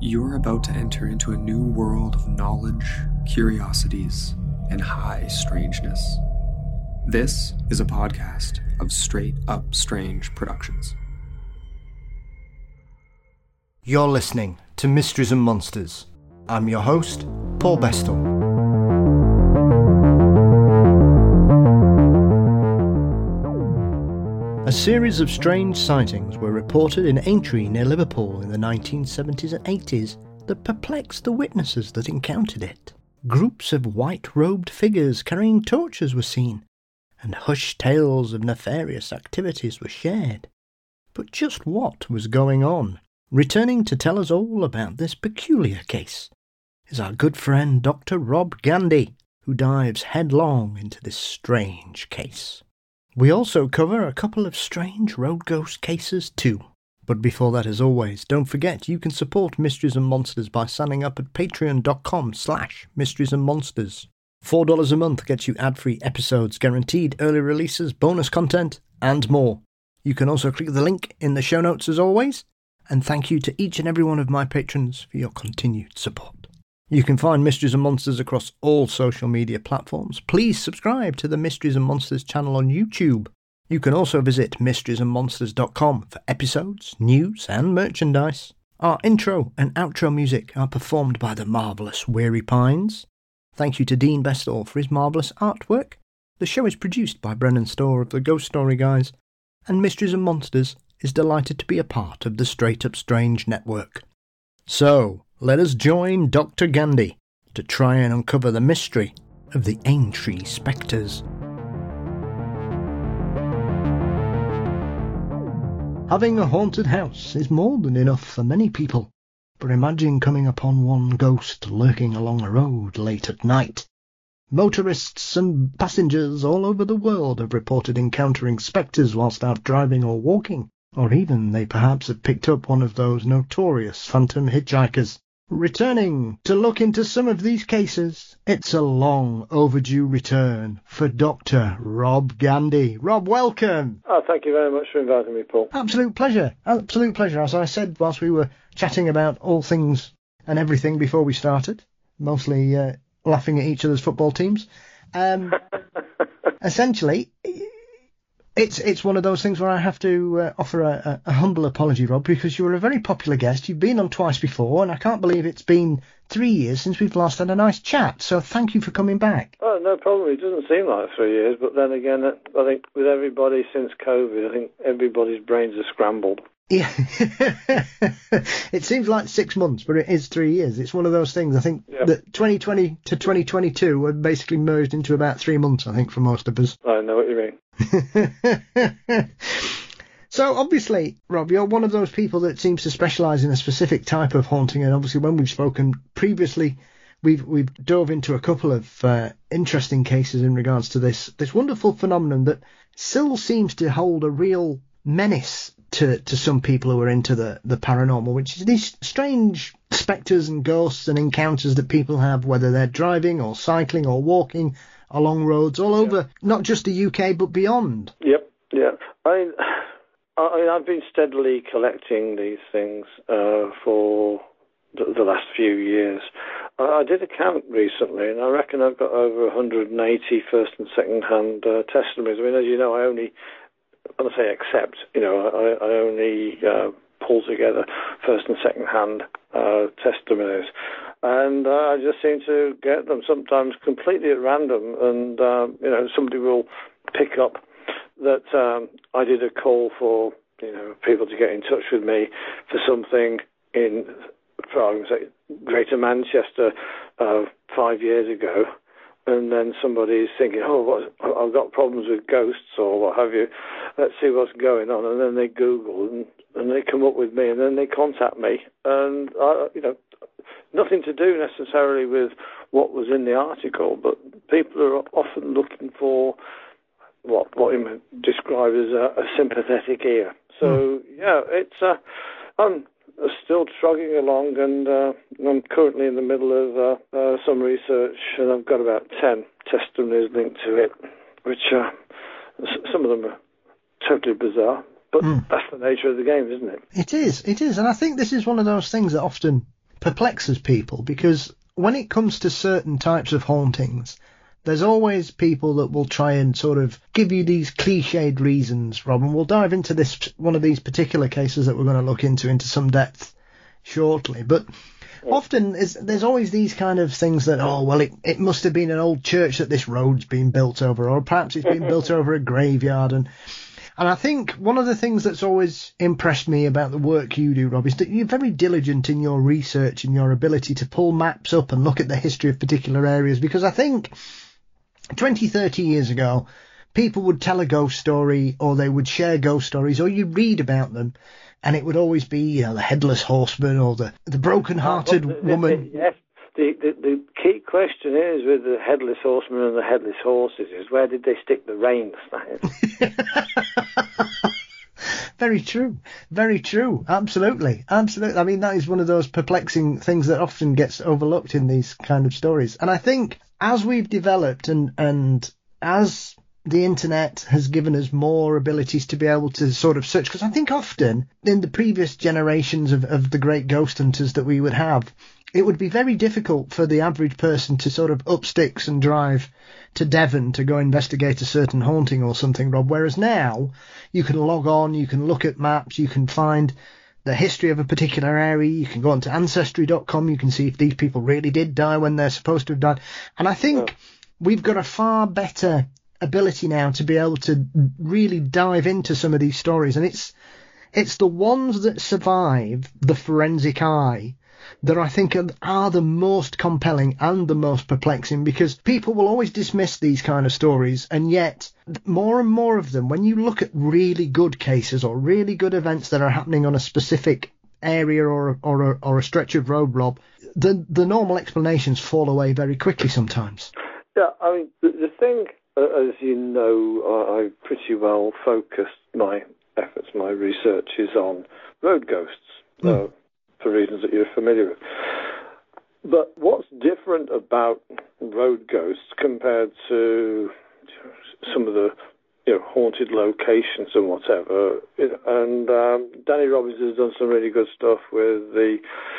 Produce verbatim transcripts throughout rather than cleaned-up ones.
You're about to enter into a new world of knowledge, curiosities, and high strangeness. This is a podcast of Straight Up Strange Productions. You're listening to Mysteries and Monsters. I'm your host, Paul Bestel. A series of strange sightings were reported in Aintree near Liverpool in the nineteen seventies and eighties that perplexed the witnesses that encountered it. Groups of white-robed figures carrying torches were seen, and hushed tales of nefarious activities were shared. But just what was going on? Returning to tell us all about this peculiar case is our good friend Doctor Rob Gandy, who dives headlong into this strange case. We also cover a couple of strange road ghost cases too. But before that, as always, don't forget you can support Mysteries and Monsters by signing up at patreon.com slash mysteries and monsters. four dollars a month gets you ad-free episodes, guaranteed early releases, bonus content, and more. You can also click the link in the show notes as always. And thank you to each and every one of my patrons for your continued support. You can find Mysteries and Monsters across all social media platforms. Please subscribe to the Mysteries and Monsters channel on YouTube. You can also visit mysteries and monsters dot com for episodes, news and merchandise. Our intro and outro music are performed by the marvellous Weary Pines. Thank you to Dean Bestel for his marvellous artwork. The show is produced by Brennan Storr of the Ghost Story Guys, and Mysteries and Monsters is delighted to be a part of the Straight Up Strange network. So, let us join Doctor Gandy to try and uncover the mystery of the Aintree Spectres. Having a haunted house is more than enough for many people, but imagine coming upon one ghost lurking along a road late at night. Motorists and passengers all over the world have reported encountering spectres whilst out driving or walking, or even they perhaps have picked up one of those notorious phantom hitchhikers. Returning to look into some of these cases, it's a long overdue return for Doctor Rob Gandy. Rob, welcome. Oh, thank you very much for inviting me, Paul. Absolute pleasure. Absolute pleasure. As I said whilst we were chatting about all things and everything before we started, mostly uh, laughing at each other's football teams. Um, essentially, It's it's one of those things where I have to uh, offer a, a, a humble apology, Rob, because you were a very popular guest. You've been on twice before, and I can't believe it's been three years since we've last had a nice chat. So thank you for coming back. Oh, no problem. It doesn't seem like three years, but then again, I think with everybody since COVID, I think everybody's brains are scrambled. Yeah, it seems like six months, but it is three years. It's one of those things. I think yep. that twenty twenty to twenty twenty-two were basically merged into about three months, I think, for most of us. I know what you mean. So obviously, Rob, you're one of those people that seems to specialise in a specific type of haunting, and obviously when we've spoken previously, we've we've dove into a couple of uh, interesting cases in regards to this this wonderful phenomenon that still seems to hold a real menace to, to some people who are into the, the paranormal, which is these strange spectres and ghosts and encounters that people have, whether they're driving or cycling or walking along roads all over, yep. not just the U K, but beyond. Yep, yeah. I mean, I mean I've been steadily collecting these things uh, for the, the last few years. I, I did a count recently, and I reckon I've got over one hundred eighty first and second-hand uh, testimonies. I mean, as you know, I only... When I say accept, you know, I, I only uh, pull together first and second hand uh, testimonies, and uh, I just seem to get them sometimes completely at random, and uh, you know, somebody will pick up that um, I did a call for, you know, people to get in touch with me for something in, for argument's sake, Greater Manchester uh, five years ago. And then somebody's thinking, oh, what, I've got problems with ghosts or what have you. Let's see what's going on. And then they Google and, and they come up with me, and then they contact me. And, I, you know, nothing to do necessarily with what was in the article, but people are often looking for what what you might describe as a, a sympathetic ear. So, mm. yeah, it's... Uh, I'm still trudging along, and uh, I'm currently in the middle of uh, uh, some research, and I've got about ten testimonies linked to it, which uh, s- some of them are totally bizarre, but mm. that's the nature of the game, isn't it? It is, it is, and I think this is one of those things that often perplexes people, because when it comes to certain types of hauntings, there's always people that will try and sort of give you these cliched reasons, Rob, and we'll dive into this, one of these particular cases that we're going to look into, into some depth shortly. But often is, there's always these kind of things that, oh, well, it, it must have been an old church that this road's been built over, or perhaps it's been built over a graveyard. And and I think one of the things that's always impressed me about the work you do, Rob, is that you're very diligent in your research and your ability to pull maps up and look at the history of particular areas, because I think twenty, thirty years ago, people would tell a ghost story, or they would share ghost stories, or you'd read about them, and it would always be, you know, the headless horseman or the, the broken-hearted oh, the, woman. The, yes, the, the, the key question is with the headless horseman and the headless horses is, where did they stick the reins? Very true. Very true. Absolutely. Absolutely. I mean, that is one of those perplexing things that often gets overlooked in these kind of stories. And I think as we've developed and, and as the internet has given us more abilities to be able to sort of search, because I think often in the previous generations of, of the great ghost hunters that we would have, it would be very difficult for the average person to sort of up sticks and drive to Devon to go investigate a certain haunting or something, Rob. Whereas now you can log on, you can look at maps, you can find the history of a particular area, you can go onto ancestry dot com, you can see if these people really did die when they're supposed to have died. And I think we've got a far better ability now to be able to really dive into some of these stories, and it's it's the ones that survive the forensic eye that I think are, are the most compelling and the most perplexing, because people will always dismiss these kind of stories, and yet more and more of them, when you look at really good cases or really good events that are happening on a specific area or or a, or a stretch of road, Rob, the the normal explanations fall away very quickly sometimes. Yeah, I mean, the, the thing, uh, as you know, I, I pretty well focused my efforts, my research is on road ghosts. Mm. Uh, for reasons that you're familiar with. But what's different about road ghosts compared to some of the, you know, haunted locations and whatever, and um, Danny Robbins has done some really good stuff with the,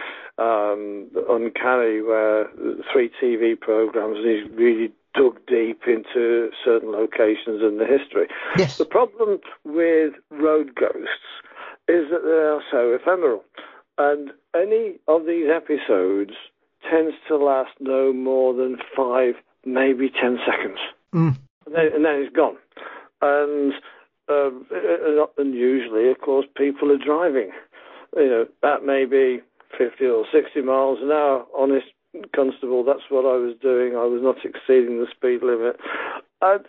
um, the Uncanny, where three T V programs, and he's really dug deep into certain locations and the history. Yes. The problem with road ghosts is that they are so ephemeral. And any of these episodes tends to last no more than five, maybe ten seconds. Mm. And, then, and then it's gone. And, um, and usually, of course, people are driving. You know, that may be fifty or sixty miles an hour. Honest constable, that's what I was doing. I was not exceeding the speed limit. And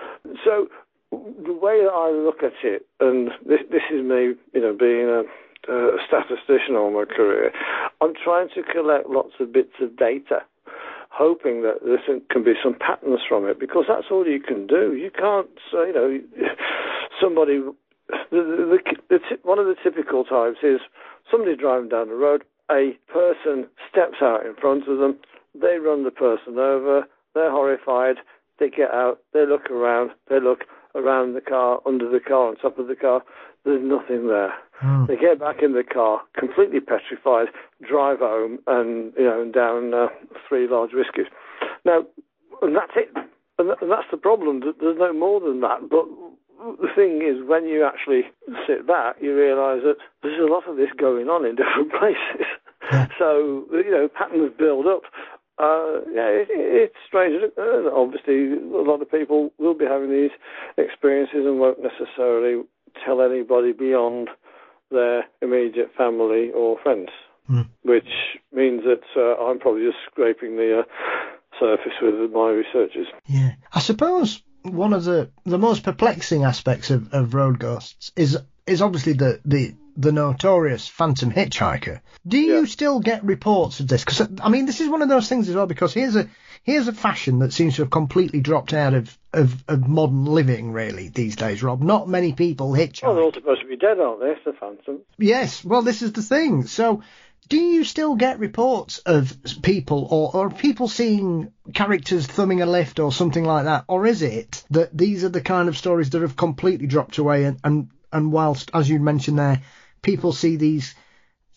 so the way that I look at it, and this, this is me, you know, being a Uh, a statistician all my career, I'm trying to collect lots of bits of data, hoping that there can be some patterns from it, because that's all you can do. You can't, uh, you know, somebody, the, the, the, the, one of the typical types is somebody driving down the road, a person steps out in front of them, they run the person over, they're horrified, they get out, they look around, they look around the car, under the car, on top of the car, there's nothing there. Oh. They get back in the car, completely petrified, drive home, and you know, and down uh, three large whiskies. Now, and that's it. And, th- and that's the problem. There's no more than that. But the thing is, when you actually sit back, you realise that there's a lot of this going on in different places. Yeah. So, you know, patterns build up. Uh, yeah, it, it's strange. Uh, obviously, a lot of people will be having these experiences and won't necessarily tell anybody beyond their immediate family or friends, mm. which means that uh, I'm probably just scraping the uh, surface with my researchers. Yeah, I suppose one of the, the most perplexing aspects of, of road ghosts is is obviously the, the, the notorious Phantom Hitchhiker. Do you yeah. still get reports of this? Because I mean, this is one of those things as well, because here's a here's a fashion that seems to have completely dropped out of, of, of modern living, really, these days, Rob. Not many people hitchhike. Well, they're all supposed to be dead, aren't they? It's the Phantom. Yes, well, this is the thing. So, do you still get reports of people, or, or people seeing characters thumbing a lift or something like that? Or is it that these are the kind of stories that have completely dropped away, and, and, and whilst, as you mentioned there, people see these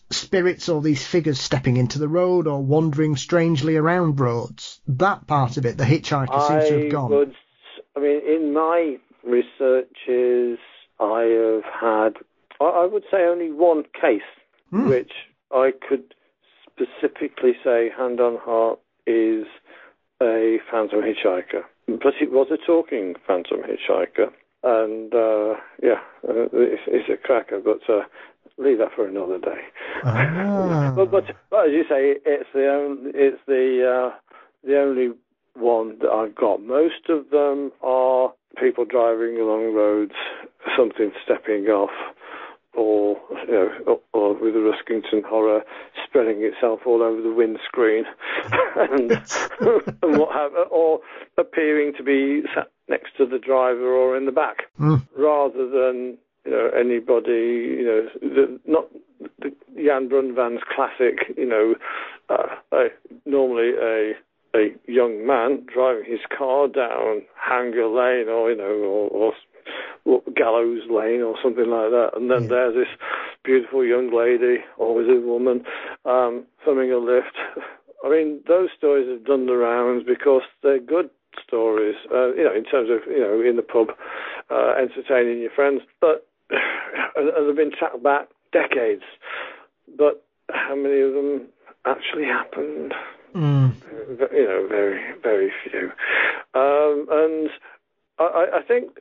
spirits or these figures stepping into the road or wandering strangely around roads. That part of it, the hitchhiker seems to have gone. I would, I mean, in my researches, I have had, I would say only one case mm. which I could specifically say, hand on heart, is a phantom hitchhiker. But it was a talking phantom hitchhiker. And, uh, yeah, uh, it's, it's a cracker, but uh, leave that for another day. Ah. but, but, but as you say, it's the only, it's the, uh, the only one that I've got. Most of them are people driving along roads, something stepping off, or, you know, or, or with the Ruskington Horror spreading itself all over the windscreen, and, and what have, or appearing to be sat next to the driver or in the back, mm. rather than, you know, anybody, you know, the, not the Jan Brunvan's classic, you know, uh, uh, normally a a young man driving his car down Hanger Lane, or, you know, or, or Gallows Lane or something like that, and then yeah. there's this beautiful young lady, always a woman, um, thumbing a lift. I mean, those stories have done the rounds because they're good stories, uh, you know, in terms of, you know, in the pub, uh, entertaining your friends, but and they've been tracked back decades. But how many of them actually happened? Mm. You know, very, very few. Um, and I, I think,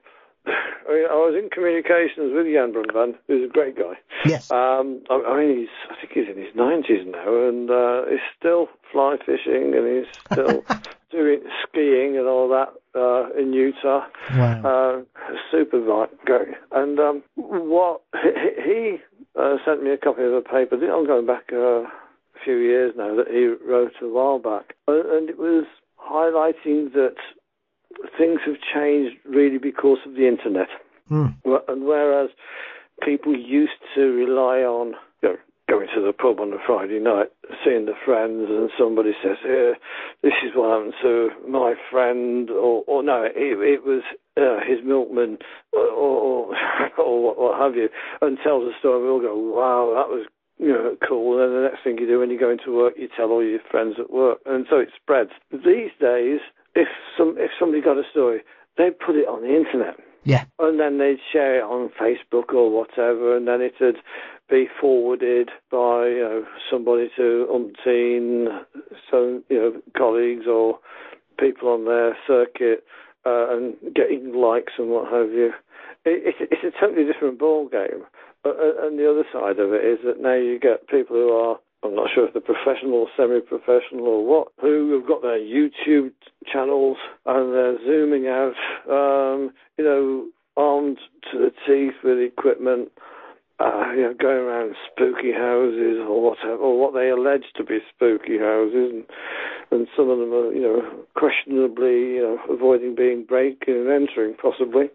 I mean, I was in communications with Jan Brunvan, who's a great guy. Yes. Um, I, I mean, he's, I think he's in his nineties now, and uh, he's still fly fishing, and he's still doing skiing and all that uh, in Utah. Wow. Uh, super guy. And um, what he, he uh, sent me a copy of a paper. I'm going back uh, a few years now that he wrote a while back, and it was highlighting that things have changed really because of the internet. Mm. And whereas people used to rely on, you know, going to the pub on a Friday night, seeing the friends, and somebody says, "Here, this is what happened to my friend," or, or no, it, it was uh, his milkman, or, or, or what, what have you, and tells a story. We all go, "Wow, that was, you know, cool." And then the next thing you do when you go into work, you tell all your friends at work, and so it spreads. These days, if some if somebody got a story, they'd put it on the internet. Yeah. And then they'd share it on Facebook or whatever, and then it'd be forwarded by, you know, somebody to umpteen, so, you know, colleagues or people on their circuit, uh, and getting likes and what have you. It, it, it's a totally different ball game. Uh, and the other side of it is that now you get people who are, I'm not sure if they're professional or semi-professional or what, who have got their YouTube channels and they're zooming out, um, you know, armed to the teeth with equipment, uh, you know, going around spooky houses or whatever, or what they allege to be spooky houses, and, and some of them are, you know, questionably, you know, avoiding being breaking and entering, possibly.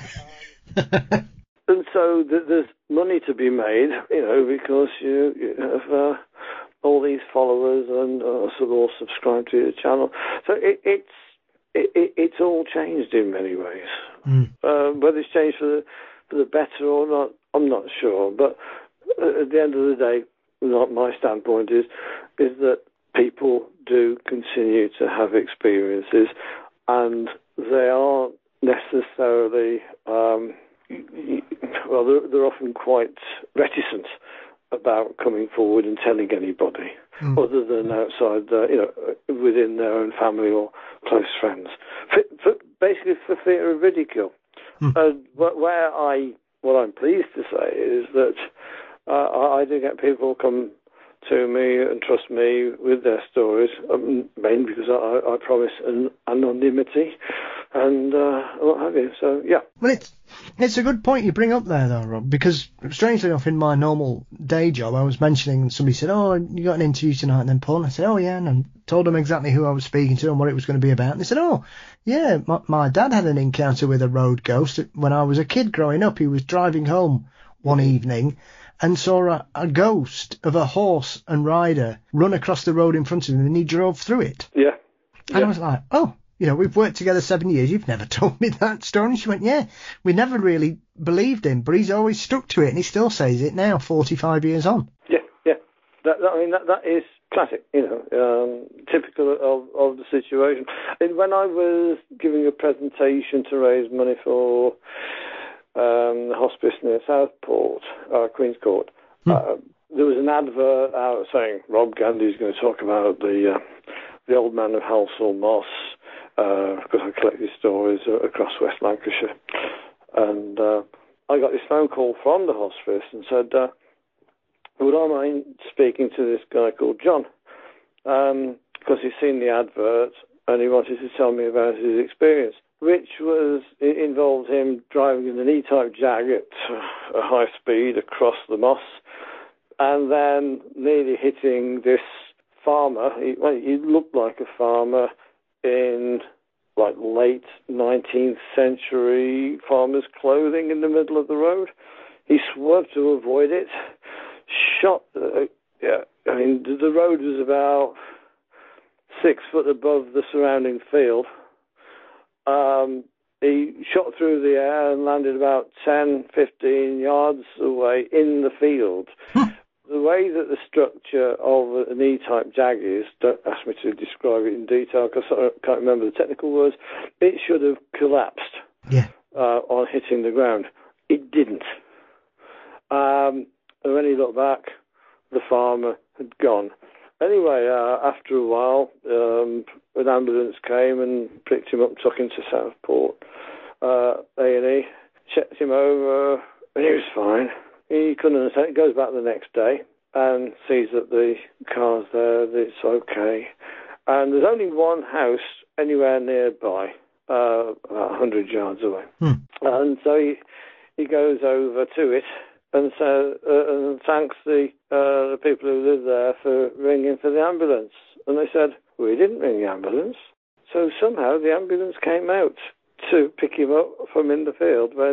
And so th- there's money to be made, you know, because you, you have uh, all these followers and uh, sort of all subscribe to your channel. So it, it's it, it, it's all changed in many ways. Mm. Uh, whether it's changed for the, for the better or not, I'm not sure. But at the end of the day, not my standpoint is is that people do continue to have experiences, and they aren't necessarily. Um, Well, they're, they're often quite reticent about coming forward and telling anybody, mm. other than outside, uh, you know, within their own family or close friends. For, for, basically, for fear of ridicule. Mm. Uh, where I, what I'm pleased to say is that uh, I, I do get people come to me and trust me with their stories, um, mainly because I, I promise an anonymity and uh, what have you. So, yeah. Well, it's, it's a good point you bring up there, though, Rob, because strangely enough, in my normal day job, I was mentioning, somebody said, "Oh, you got an interview tonight," and then Paul, and I said, "Oh, yeah," and I told them exactly who I was speaking to and what it was going to be about, and they said, "Oh, yeah, my, my dad had an encounter with a road ghost when I was a kid growing up. He was driving home one evening and saw a, a ghost of a horse and rider run across the road in front of him, and he drove through it." Yeah. And yeah. I was like, "Oh, you know, we've worked together seven years. You've never told me that story." And she went, "Yeah, we never really believed him, but he's always stuck to it, and he still says it now, forty-five years on." Yeah, yeah. that, I mean, that, that is classic, you know, um, typical of, of the situation. And when I was giving a presentation to raise money for um, the hospice near Southport, uh, Queen's Court, hmm. uh, there was an advert out saying Rob Gandy's going to talk about the uh, the old man of Halsall Moss, uh, because I collected stories uh, across West Lancashire. And uh, I got this phone call from the hospice and said, uh, would I mind speaking to this guy called John? Um, because he's seen the advert and he wanted to tell me about his experience, which was, it involved him driving in an E-Type Jag at a high speed across the moss and then nearly hitting this farmer. He, well, he looked like a farmer in like late nineteenth century farmer's clothing in the middle of the road. He swerved to avoid it, shot, uh, yeah, I mean, the road was about six foot above the surrounding field. Um, he shot through the air and landed about ten, fifteen yards away in the field. The way that the structure of an E-Type Jag is, don't ask me to describe it in detail because I can't remember the technical words, it should have collapsed yeah. uh, on hitting the ground. It didn't. Um, and when he looked back, the farmer had gone. Anyway, uh, after a while, um, an ambulance came and picked him up, took him to Southport uh, A and E, checked him over, and he was fine. He couldn't understand. He goes back the next day and sees that the car's there, that it's okay. And there's only one house anywhere nearby, uh, about one hundred yards away. Hmm. And so he, he goes over to it and so uh, and thanks the uh, the people who live there for ringing for the ambulance. And they said, we didn't ring the ambulance. So somehow the ambulance came out to pick him up from in the field where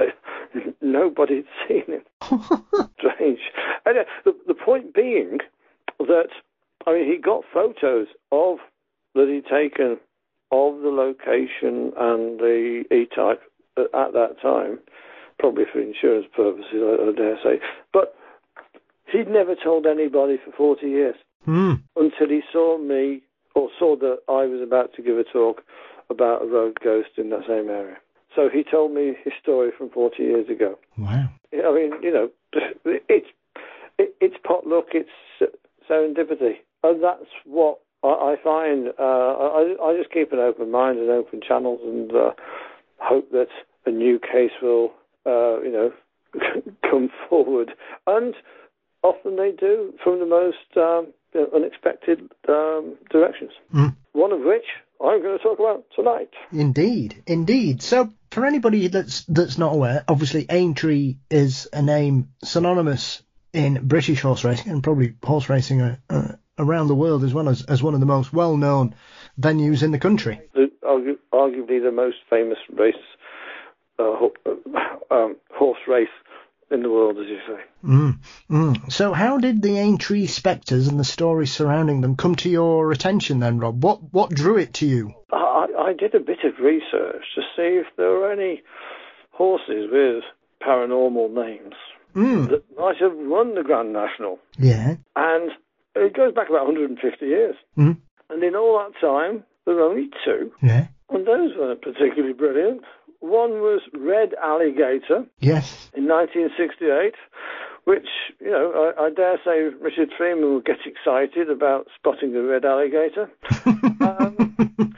nobody had seen him. Strange. And uh, the, the point being that, I mean, he got photos of that he'd taken of the location and the E-Type at that time, probably for insurance purposes, I, I dare say. But he'd never told anybody for forty years mm. until he saw me, or saw that I was about to give a talk about a road ghost in that same area. So he told me his story from forty years ago. Wow. I mean, you know, it's it, it's potluck, it's serendipity. And that's what I, I find. Uh, I, I just keep an open mind and open channels and uh, hope that a new case will, uh, you know, come forward. And often they do from the most um, you know, unexpected um, directions. Mm. One of which I'm going to talk about tonight. Indeed, indeed. So, for anybody that's that's not aware, obviously Aintree is a name synonymous in British horse racing and probably horse racing uh, uh, around the world as well as, as one of the most well-known venues in the country. The, argu- arguably the most famous race, uh, ho- uh, um, horse race in the world, as you say. Mm, mm. So how did the Aintree spectres and the stories surrounding them come to your attention then, Rob? What what drew it to you? I, I did a bit of research to see if there were any horses with paranormal names mm. that might have won the Grand National. Yeah. And it goes back about one hundred fifty years. Mm. And in all that time, there were only two. Yeah. And those weren't particularly brilliant. One was Red Alligator. Yes. In nineteen sixty-eight, which, you know, I, I dare say Richard Freeman will get excited about spotting a red alligator. um,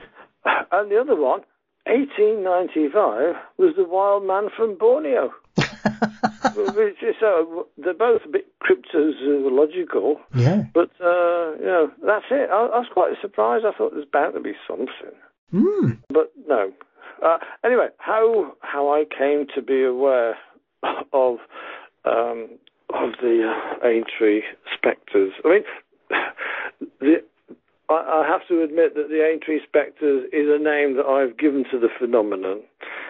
and the other one, eighteen ninety-five, was the Wild Man from Borneo. Which is, uh, they're both a bit cryptozoological. Yeah. But, uh, you know, that's it. I, I was quite surprised. I thought there was bound to be something. Mm. But no. Uh, anyway, how how I came to be aware of um, of the uh, Aintree spectres. I mean, the, I, I have to admit that the Aintree spectres is a name that I've given to the phenomenon.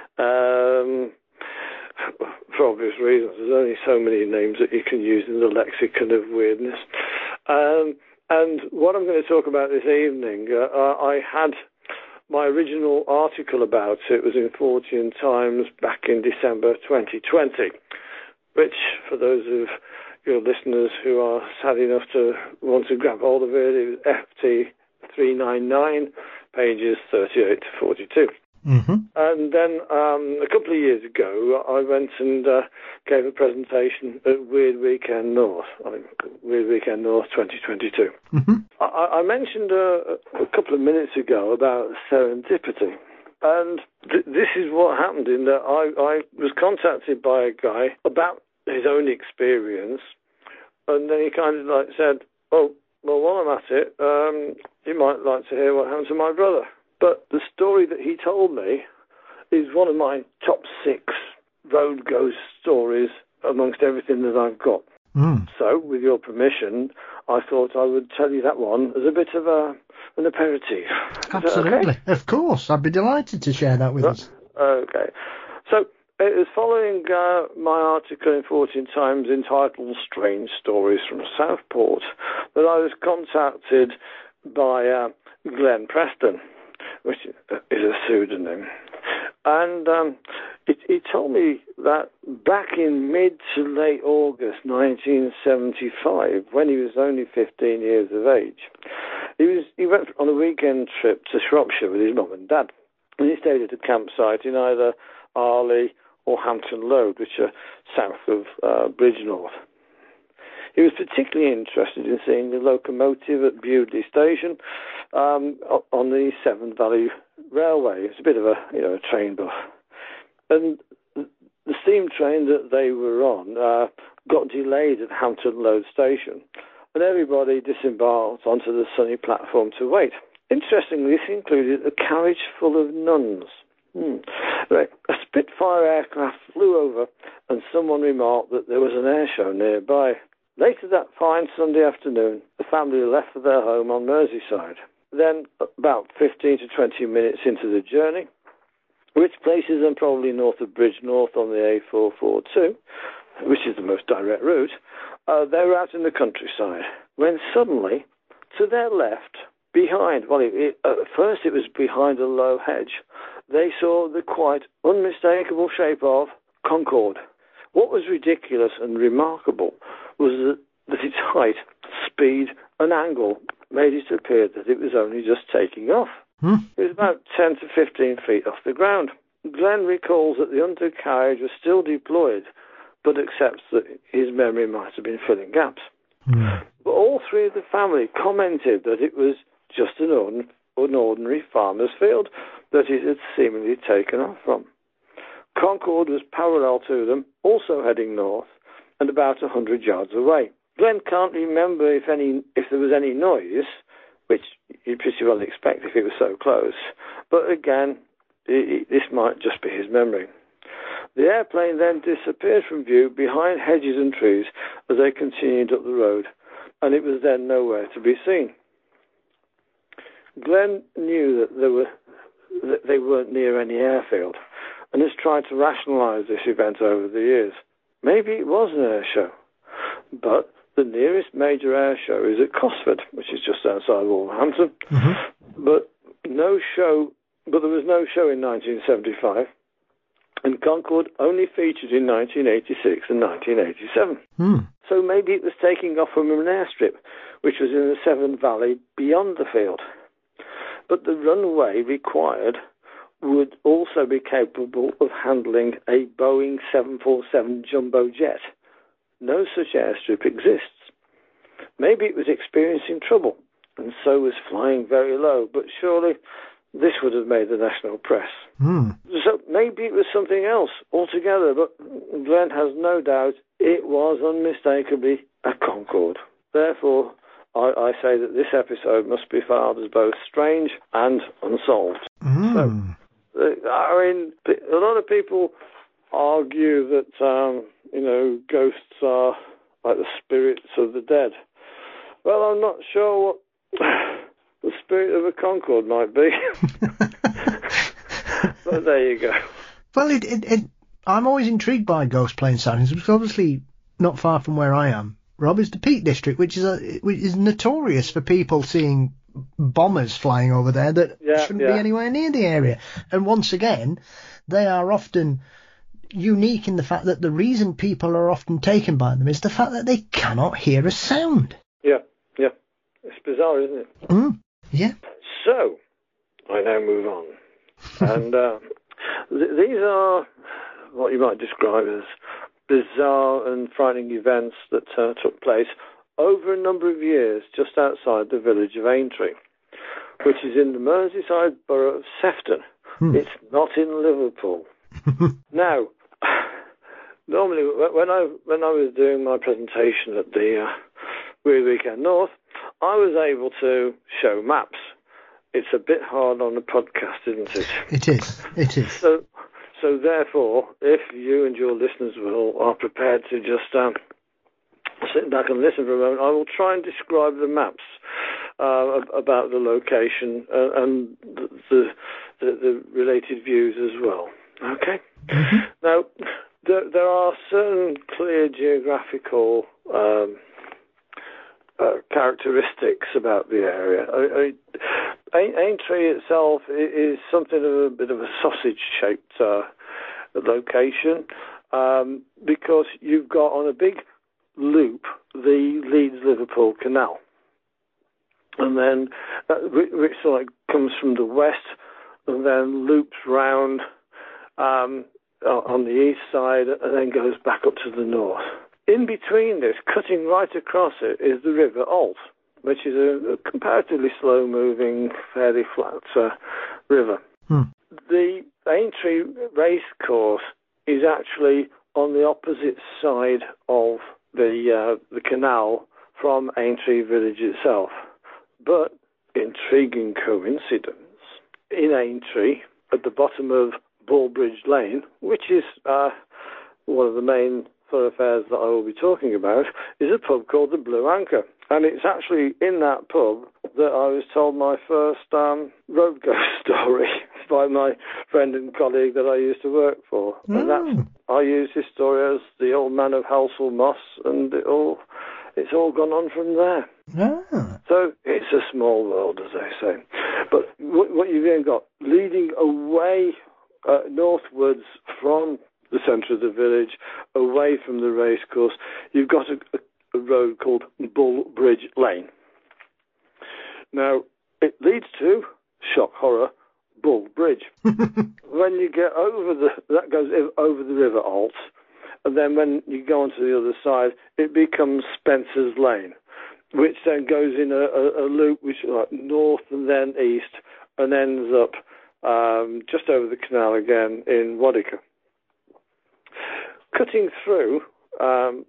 Um, for obvious reasons, there's only so many names that you can use in the lexicon of weirdness. Um, and what I'm going to talk about this evening, uh, I had my original article about it was in Fortean Times back in December twenty twenty. which, for those of your listeners who are sad enough to want to grab hold of it, it was F T three ninety-nine, pages thirty-eight to forty-two. Mm-hmm. And then um, a couple of years ago, I went and uh, gave a presentation at Weird Weekend North, I mean, Weird Weekend North twenty twenty-two. Mm-hmm. I, I mentioned uh, a couple of minutes ago about serendipity. And th- this is what happened in that I, I was contacted by a guy about his own experience, and then he kind of like said, oh, well, while I'm at it, um, you might like to hear what happened to my brother. But the story that he told me is one of my top six road ghost stories amongst everything that I've got. Mm. So, with your permission, I thought I would tell you that one as a bit of a, an aperitif. Absolutely. Okay? Of course. I'd be delighted to share that with us. Okay. So, it was following uh, my article in Fortean Times entitled Strange Stories from Southport that I was contacted by uh, Glenn Preston, which is a pseudonym. And um, it, he told me that back in mid to late August nineteen seventy-five, when he was only fifteen years of age, he was he went on a weekend trip to Shropshire with his mum and dad. And he stayed at a campsite in either Arley or Hampton Road, which are south of uh, Bridgnorth. He was particularly interested in seeing the locomotive at Bewdley Station um, on the Severn Valley Railway. It's a bit of a, you know, a train buff. And the steam train that they were on uh, got delayed at Hampton Road Station, and everybody disembarked onto the sunny platform to wait. Interestingly, this included a carriage full of nuns. Hmm. Right. A Spitfire aircraft flew over, and someone remarked that there was an air show nearby. Later that fine Sunday afternoon, the family left for their home on Merseyside. Then, about fifteen to twenty minutes into the journey, which places them probably north of Bridgnorth on the A four forty-two, which is the most direct route, uh, they were out in the countryside, when suddenly, to their left, behind, well, it, it, at first it was behind a low hedge, they saw the quite unmistakable shape of Concorde. What was ridiculous and remarkable was that, that its height, speed, and angle made it appear that it was only just taking off. Hmm. It was about ten to fifteen feet off the ground. Glenn recalls that the undercarriage was still deployed, but accepts that his memory might have been filling gaps. Hmm. But all three of the family commented that it was just an, ordin- an ordinary farmer's field that it had seemingly taken off from. Concorde was parallel to them, also heading north, and about a hundred yards away. Glenn can't remember if any if there was any noise, which you'd pretty well expect if it was so close. But again, it, it, this might just be his memory. The airplane then disappeared from view behind hedges and trees as they continued up the road, and it was then nowhere to be seen. Glenn knew that there were that they weren't near any airfield, and has tried to rationalise this event over the years. Maybe it was an air show, but the nearest major air show is at Cosford, which is just outside Wolverhampton. Mm-hmm. But no show, but there was no show in nineteen seventy-five, and Concorde only featured in nineteen eighty-six and nineteen eighty-seven. Mm. So maybe it was taking off from an airstrip, which was in the Severn Valley beyond the field. But the runway required would also be capable of handling a Boeing seven forty-seven jumbo jet. No such airstrip exists. Maybe it was experiencing trouble, and so was flying very low, but surely this would have made the national press. Mm. So maybe it was something else altogether, but Glenn has no doubt it was unmistakably a Concorde. Therefore, I, I say that this episode must be filed as both strange and unsolved. Mm. So, I mean, a lot of people argue that, um, you know, ghosts are like the spirits of the dead. Well, I'm not sure what the spirit of a Concorde might be. But there you go. Well, it, it, it, I'm always intrigued by ghost plane sightings, because obviously not far from where I am, Rob, is the Peak District, which is a, which is notorious for people seeing bombers flying over there that yeah, shouldn't yeah. be anywhere near the area. And once again, they are often unique in the fact that the reason people are often taken by them is the fact that they cannot hear a sound. Yeah, yeah. It's bizarre, isn't it? Mm, yeah. So, I now move on. and uh, th- these are what you might describe as bizarre and frightening events that uh, took place over a number of years just outside the village of Aintree, which is in the Merseyside borough of Sefton. Hmm. It's not in Liverpool. Now, normally when I when I was doing my presentation at the uh, Weird Weekend North, I was able to show maps. It's a bit hard on the podcast, isn't it? It is. It is. So, so therefore, if you and your listeners will are prepared to just um, sit back and listen for a moment, I will try and describe the maps uh, about the location uh, and the, the, the related views as well. Okay? Mm-hmm. Now, there, there are certain clear geographical um, uh, characteristics about the area. I, I, Aintree itself is something of a bit of a sausage-shaped uh, location um, because you've got on a big loop the Leeds-Liverpool Canal, and then uh, which sort of comes from the west and then loops round um, on the east side and then goes back up to the north. In between this, cutting right across it, is the River Alt, which is a, a comparatively slow-moving, fairly flat uh, river. Hmm. The Aintree race course is actually on the opposite side of the uh, the canal from Aintree village itself. But, intriguing coincidence, in Aintree, at the bottom of Bullbridge Lane, which is uh, one of the main thoroughfares that I will be talking about, is a pub called the Blue Anchor. And it's actually in that pub that I was told my first um, road ghost story by my friend and colleague that I used to work for. Mm. And that's, I use his story as the old man of Halsall Moss, and it all, it's all gone on from there. Ah. So it's a small world, as they say. But what, what you've then got, leading away uh, northwards from the centre of the village, away from the racecourse, you've got a, a, a road called Bullbridge Lane. Now, it leads to, shock horror, Bull Bridge. When you get over the, that goes over the River Alt, and then when you go onto the other side, it becomes Spencer's Lane, which then goes in a, a, a loop which is like north and then east, and ends up um, just over the canal again in Waddicker. Cutting through um,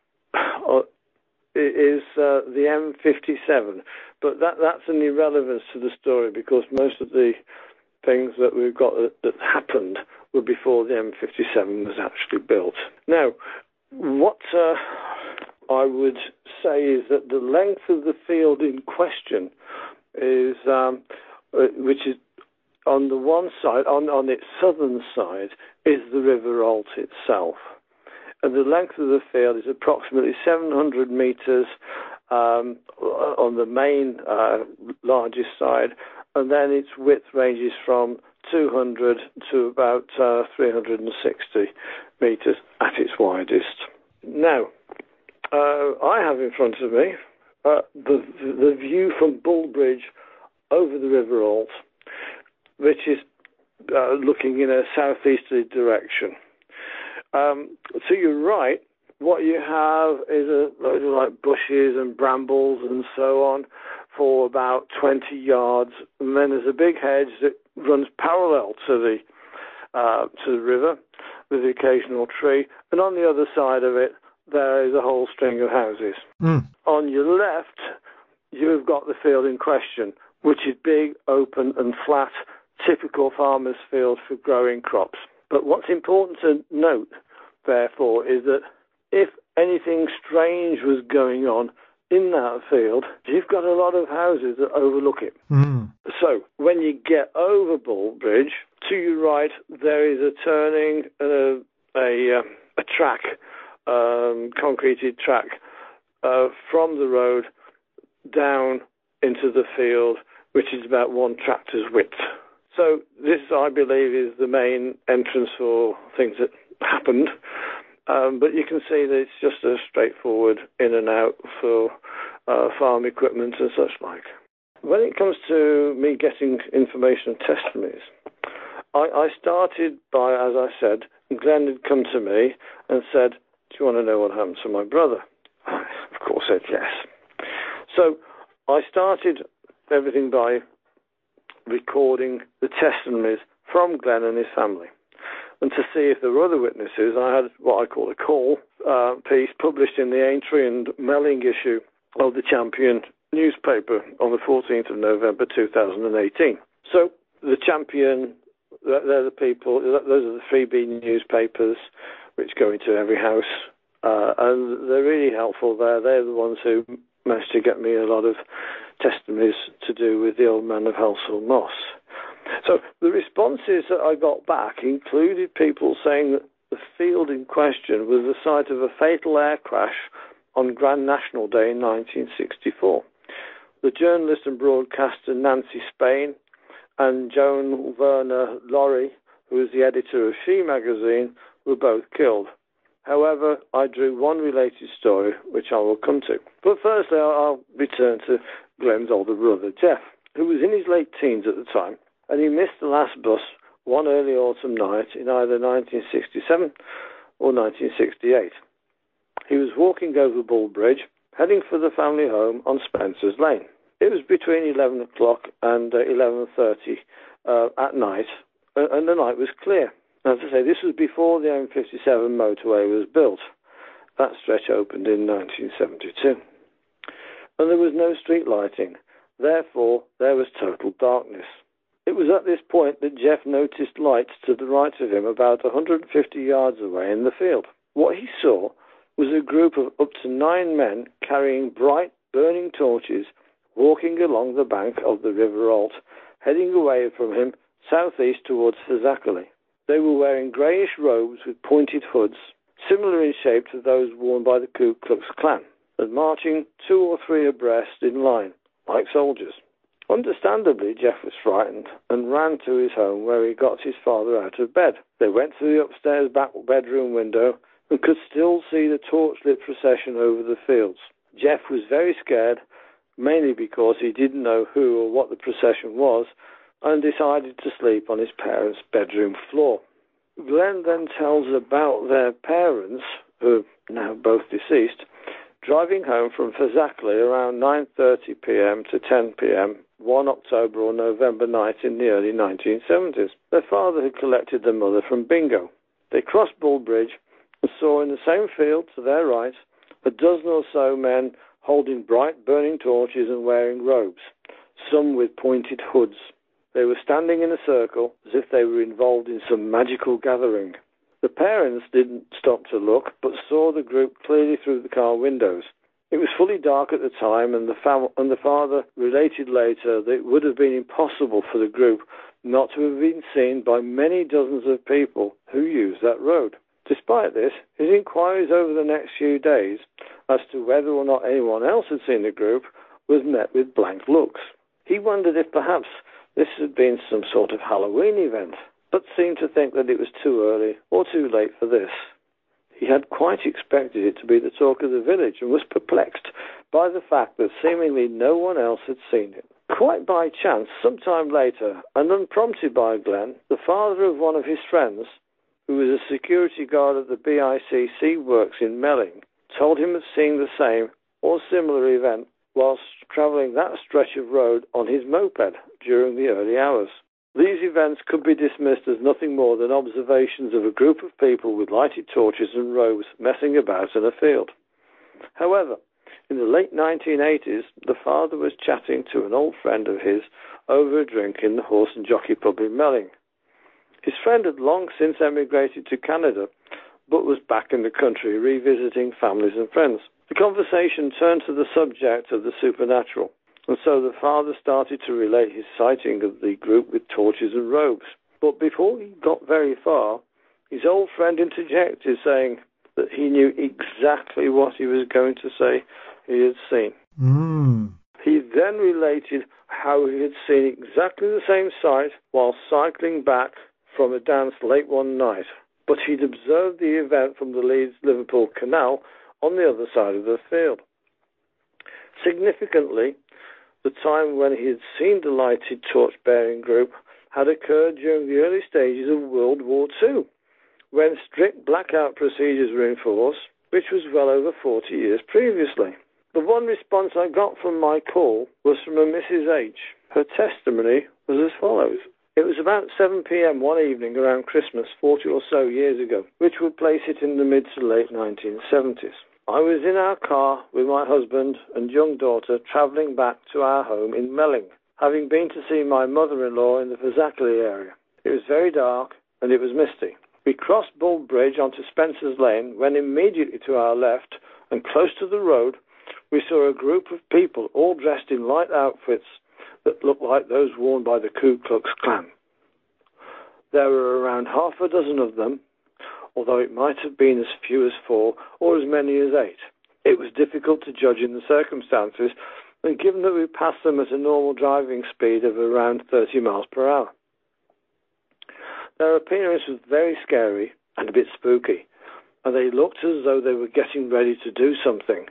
is uh, the M fifty-seven, but that, that's an irrelevance to the story because most of the things that we've got that, that happened were before the M fifty-seven was actually built. Now, what uh, I would say is that the length of the field in question is, um, which is on the one side, on, on its southern side, is the River Alt itself. And the length of the field is approximately seven hundred metres um, on the main uh, largest side, and then its width ranges from two hundred to about uh, three hundred sixty metres at its widest. Now, uh, I have in front of me uh, the, the view from Bullbridge over the River Alt, which is uh, looking in a southeasterly direction. Um, to your right, what you have is a load of like bushes and brambles and so on for about twenty yards, and then there's a big hedge that runs parallel to the uh, to the river with the occasional tree, and on the other side of it there is a whole string of houses. Mm. On your left, you've got the field in question, which is big, open and flat, typical farmer's field for growing crops. But what's important to note, therefore, is that if anything strange was going on in that field, you've got a lot of houses that overlook it. Mm. So when you get over Bullbridge, to your right, there is a turning and a, a, uh, a track, um, concreted track, uh, from the road down into the field, which is about one tractor's width. So this, I believe, is the main entrance for things that happened. Um, but you can see that it's just a straightforward in and out for uh, farm equipment and such like. When it comes to me getting information and testimonies, I, I started by, as I said, Glenn had come to me and said, do you want to know what happened to my brother? I, of course, said yes. So I started everything by recording the testimonies from Glenn and his family. And to see if there were other witnesses, I had what I call a call uh, piece published in the Aintree and Melling issue of the Champion newspaper on the fourteenth of November two thousand eighteen. So the Champion, they're the people, those are the three B newspapers which go into every house, uh, and they're really helpful there. They're the ones who managed to get me a lot of testimonies to do with the old man of Halsall Moss. So the responses that I got back included people saying that the field in question was the site of a fatal air crash on Grand National Day in nineteen sixty-four. The journalist and broadcaster Nancy Spain and Joan Werner Laurie, who was the editor of She magazine, were both killed. However, I drew one related story, which I will come to. But firstly, I'll return to Glenn's older brother, Jeff, who was in his late teens at the time, and he missed the last bus one early autumn night in either nineteen sixty-seven or nineteen sixty-eight. He was walking over Bull Bridge, heading for the family home on Spencer's Lane. It was between eleven o'clock and uh, eleven thirty uh, at night, uh, and the night was clear. As I say, this was before the M fifty-seven motorway was built. That stretch opened in nineteen seventy-two. And there was no street lighting. Therefore, there was total darkness. It was at this point that Jeff noticed lights to the right of him about one hundred fifty yards away in the field. What he saw was a group of up to nine men carrying bright, burning torches walking along the bank of the River Alt, heading away from him southeast towards Fazakerley. They were wearing greyish robes with pointed hoods, similar in shape to those worn by the Ku Klux Klan, and marching two or three abreast in line, like soldiers. Understandably, Jeff was frightened and ran to his home, where he got his father out of bed. They went to the upstairs back bedroom window and could still see the torchlit procession over the fields. Jeff was very scared, mainly because he didn't know who or what the procession was, and decided to sleep on his parents' bedroom floor. Glenn then tells about their parents, who are now both deceased, driving home from Fazakerley around nine thirty p.m. to ten p.m. one October or November night in the early nineteen seventies. Their father had collected their mother from Bingo. They crossed Bull Bridge and saw in the same field to their right a dozen or so men holding bright burning torches and wearing robes, some with pointed hoods. They were standing in a circle as if they were involved in some magical gathering. The parents didn't stop to look, but saw the group clearly through the car windows. It was fully dark at the time, and the, fam- and the father related later that it would have been impossible for the group not to have been seen by many dozens of people who used that road. Despite this, his inquiries over the next few days as to whether or not anyone else had seen the group was met with blank looks. He wondered if perhaps this had been some sort of Halloween event, but seemed to think that it was too early or too late for this. He had quite expected it to be the talk of the village and was perplexed by the fact that seemingly no one else had seen it. Quite by chance, sometime later, and unprompted by Glenn, the father of one of his friends, who was a security guard at the B I C C works in Melling, told him of seeing the same or similar event whilst travelling that stretch of road on his moped during the early hours. These events could be dismissed as nothing more than observations of a group of people with lighted torches and robes messing about in a field. However, in the late nineteen eighties, the father was chatting to an old friend of his over a drink in the Horse and Jockey pub in Melling. His friend had long since emigrated to Canada, but was back in the country revisiting families and friends. The conversation turned to the subject of the supernatural, and so the father started to relate his sighting of the group with torches and robes. But before he got very far, his old friend interjected, saying that he knew exactly what he was going to say he had seen. Mm. He then related how he had seen exactly the same sight while cycling back from a dance late one night. but he'd observed the event from the Leeds-Liverpool Canal on the other side of the field. Significantly, the time when he had seen the lighted torch-bearing group had occurred during the early stages of World War Two, when strict blackout procedures were in force, which was well over forty years previously. The one response I got from my call was from a Missus H. Her testimony was as follows. It was about seven p.m. one evening around Christmas forty or so years ago, which would place it in the mid to late nineteen seventies. I was in our car with my husband and young daughter travelling back to our home in Melling, having been to see my mother-in-law in the Fazakerley area. It was very dark and it was misty. We crossed Bull Bridge onto Spencer's Lane when immediately to our left and close to the road we saw a group of people all dressed in light outfits that looked like those worn by the Ku Klux Klan. There were around half a dozen of them, although it might have been as few as four or as many as eight. It was difficult to judge in the circumstances, and given that we passed them at a normal driving speed of around thirty miles per hour. Their appearance was very scary and a bit spooky, and they looked as though they were getting ready to do something.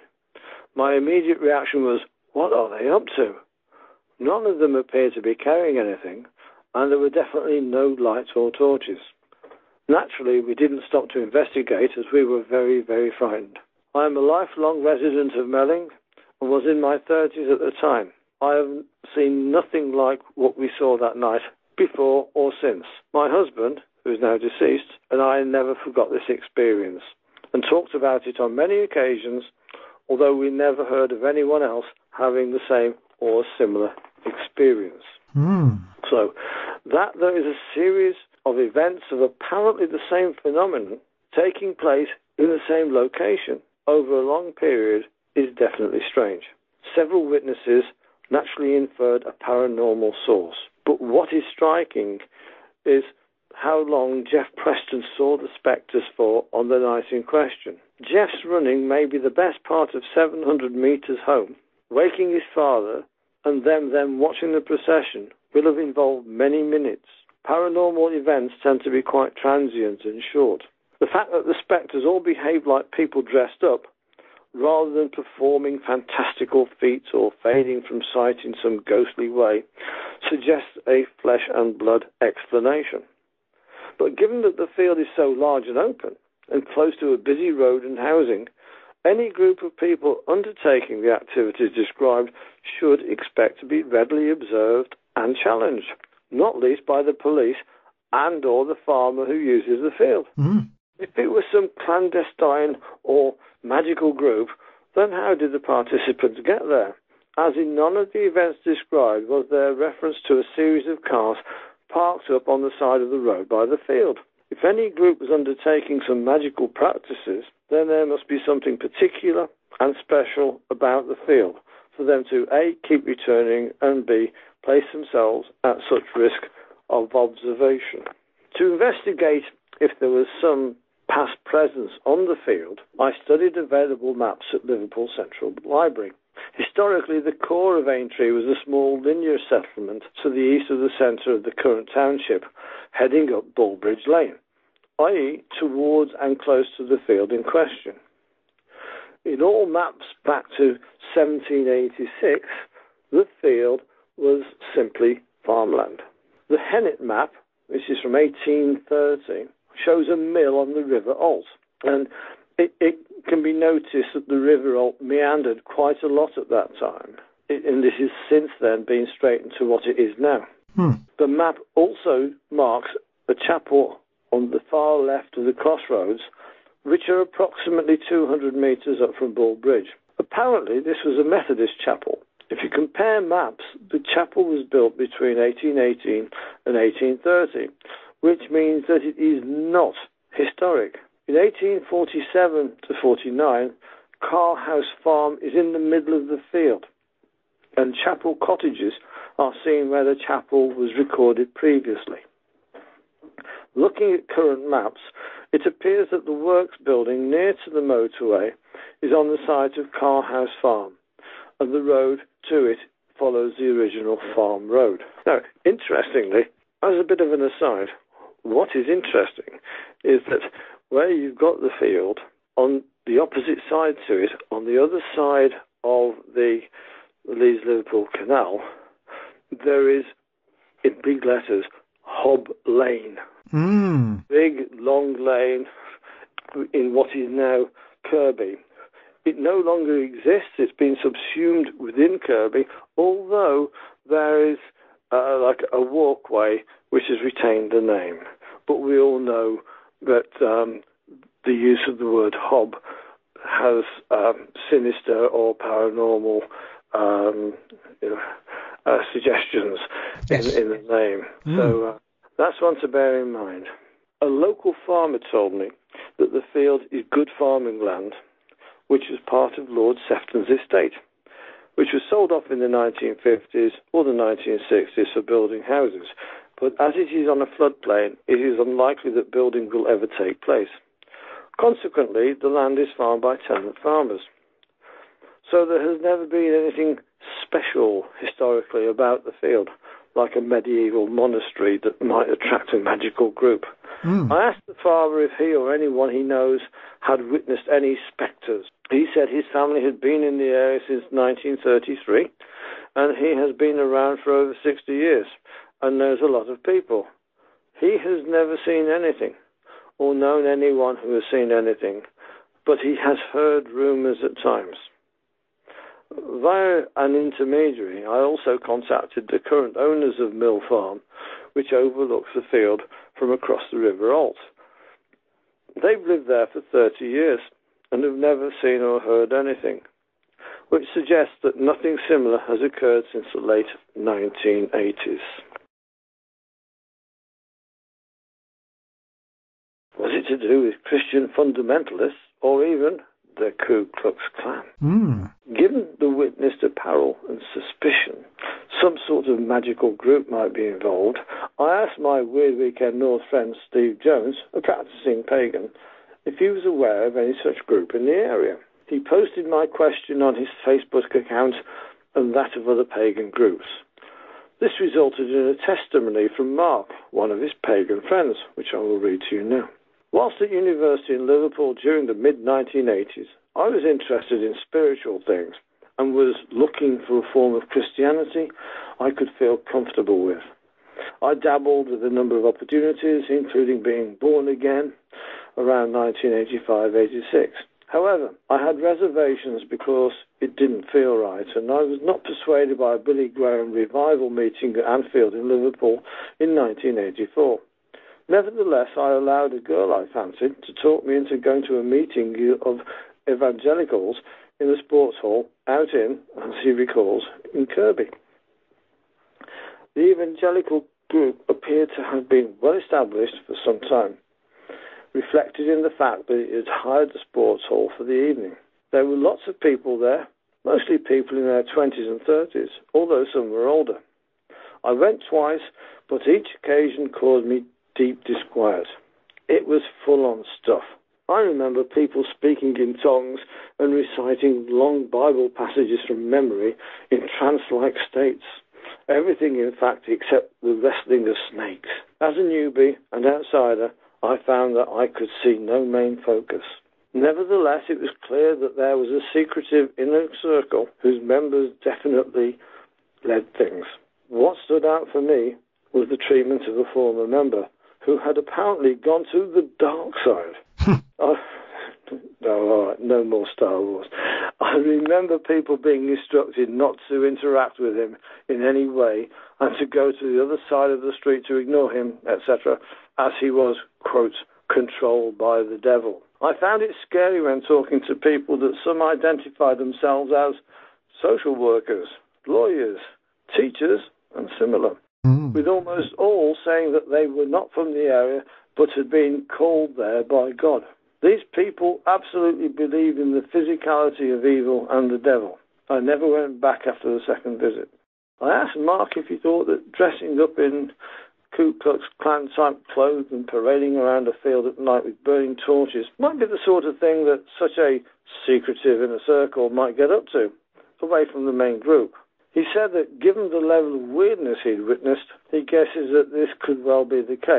My immediate reaction was, what are they up to? None of them appeared to be carrying anything, and there were definitely no lights or torches. Naturally, we didn't stop to investigate as we were very, very frightened. I am a lifelong resident of Melling and was in my thirties at the time. I have seen nothing like what we saw that night, before or since. My husband, who is now deceased, and I never forgot this experience and talked about it on many occasions, although we never heard of anyone else having the same or similar experience. Mm. So that there is a series of events of apparently the same phenomenon taking place in the same location over a long period is definitely strange. Several witnesses naturally inferred a paranormal source. But what is striking is how long Jeff Preston saw the spectres for on the night in question. Jeff's running maybe the best part of seven hundred metres home, waking his father, and them then watching the procession will have involved many minutes. Paranormal events tend to be quite transient and short. The fact that the spectres all behave like people dressed up, rather than performing fantastical feats or fading from sight in some ghostly way, suggests a flesh and blood explanation. But given that the field is so large and open, and close to a busy road and housing, any group of people undertaking the activities described should expect to be readily observed and challenged, not least by the police and or the farmer who uses the field. Mm. If it was some clandestine or magical group, then how did the participants get there? As in none of the events described was there reference to a series of cars parked up on the side of the road by the field. If any group was undertaking some magical practices, then there must be something particular and special about the field for them to A, keep returning, and B, place themselves at such risk of observation. To investigate if there was some past presence on the field, I studied available maps at Liverpool Central Library. Historically, the core of Aintree was a small linear settlement to the east of the centre of the current township, heading up Bullbridge Lane, that is towards and close to the field in question. In all maps back to seventeen eighty-six, the field was simply farmland. The Hennett map, which is from eighteen thirty, shows a mill on the River Alt, and it, it can be noticed that the River Alt meandered quite a lot at that time, it, and this has since then been straightened to what it is now. Hmm. The map also marks a chapel on the far left of the crossroads, which are approximately two hundred metres up from Bull Bridge. Apparently, this was a Methodist chapel. If you compare maps, the chapel was built between eighteen eighteen and eighteen thirty, which means that it is not historic. In eighteen forty-seven to forty-nine, Carr House Farm is in the middle of the field, and chapel cottages are seen where the chapel was recorded previously. Looking at current maps, it appears that the works building near to the motorway is on the site of Carr House Farm, and the road to it follows the original farm road. Now, interestingly, as a bit of an aside, what is interesting is that where you've got the field, on the opposite side to it, on the other side of the Leeds-Liverpool Canal, there is, in big letters, Hob Lane. Mm. Big, long lane in what is now Kirby. It no longer exists. It's been subsumed within Kirby, although there is uh, like a walkway which has retained the name. But we all know that um, the use of the word hob has um, sinister or paranormal um, you know, uh, suggestions yes. in, in the name. Mm. So uh, that's one to bear in mind. A local farmer told me that the field is good farming land, which was part of Lord Sefton's estate, which was sold off in the nineteen fifties or the nineteen sixties for building houses. But as it is on a floodplain, it is unlikely that building will ever take place. Consequently, the land is farmed by tenant farmers. So there has never been anything special historically about the field, like a medieval monastery that might attract a magical group. Mm. I asked the farmer if he or anyone he knows had witnessed any spectres. He said his family had been in the area since nineteen thirty-three, and he has been around for over sixty years and knows a lot of people. He has never seen anything or known anyone who has seen anything, but he has heard rumours at times. Via an intermediary, I also contacted the current owners of Mill Farm, which overlooks the field from across the River Alt. They've lived there for thirty years and have never seen or heard anything, which suggests that nothing similar has occurred since the late nineteen eighties. Was it to do with Christian fundamentalists or even the Ku Klux Klan? Mm. Given the witnessed apparel and suspicion some sort of magical group might be involved, I asked my Weird Weekend North friend Steve Jones, a practicing pagan, if he was aware of any such group in the area. He posted my question on his Facebook account and that of other pagan groups. This resulted in a testimony from Mark, one of his pagan friends, which I will read to you now. Whilst at university in Liverpool during the mid nineteen eighties, I was interested in spiritual things and was looking for a form of Christianity I could feel comfortable with. I dabbled with a number of opportunities, including being born again around nineteen eighty-five eighty-six. However, I had reservations because it didn't feel right, and I was not persuaded by a Billy Graham revival meeting at Anfield in Liverpool in nineteen eighty-four. Nevertheless, I allowed a girl I fancied to talk me into going to a meeting of evangelicals in a sports hall out in, as he recalls, in Kirby. The evangelical group appeared to have been well established for some time, reflected in the fact that it had hired the sports hall for the evening. There were lots of people there, mostly people in their twenties and thirties, although some were older. I went twice, but each occasion caused me deep disquiet. It was full-on stuff. I remember people speaking in tongues and reciting long Bible passages from memory in trance-like states. Everything, in fact, except the wrestling of snakes. As a newbie and outsider, I found that I could see no main focus. Nevertheless, it was clear that there was a secretive inner circle whose members definitely led things. What stood out for me was the treatment of a former member who had apparently gone to the dark side. oh, no, all right, no more Star Wars. I remember people being instructed not to interact with him in any way and to go to the other side of the street to ignore him, et cetera, as he was, quote, controlled by the devil. I found it scary when talking to people that some identified themselves as social workers, lawyers, teachers, and similar, mm. with almost all saying that they were not from the area but had been called there by God. These people absolutely believed in the physicality of evil and the devil. I never went back after the second visit. I asked Mark if he thought that dressing up in Ku Klux Klan type clothes and parading around a field at night with burning torches might be the sort of thing that such a secretive inner circle might get up to, away from the main group. He said that given the level of weirdness he'd witnessed, he guesses that this could well be the case.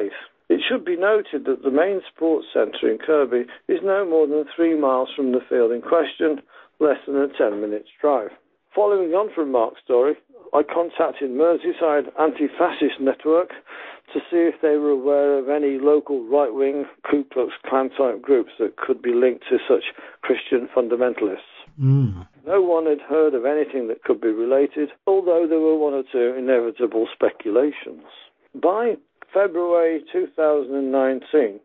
It should be noted that the main sports centre in Kirby is no more than three miles from the field in question, less than a ten minutes drive. Following on from Mark's story, I contacted Merseyside Anti-Fascist Network to see if they were aware of any local right-wing Ku Klux Klan-type groups that could be linked to such Christian fundamentalists. Mm. No one had heard of anything that could be related, although there were one or two inevitable speculations. By February two thousand nineteen,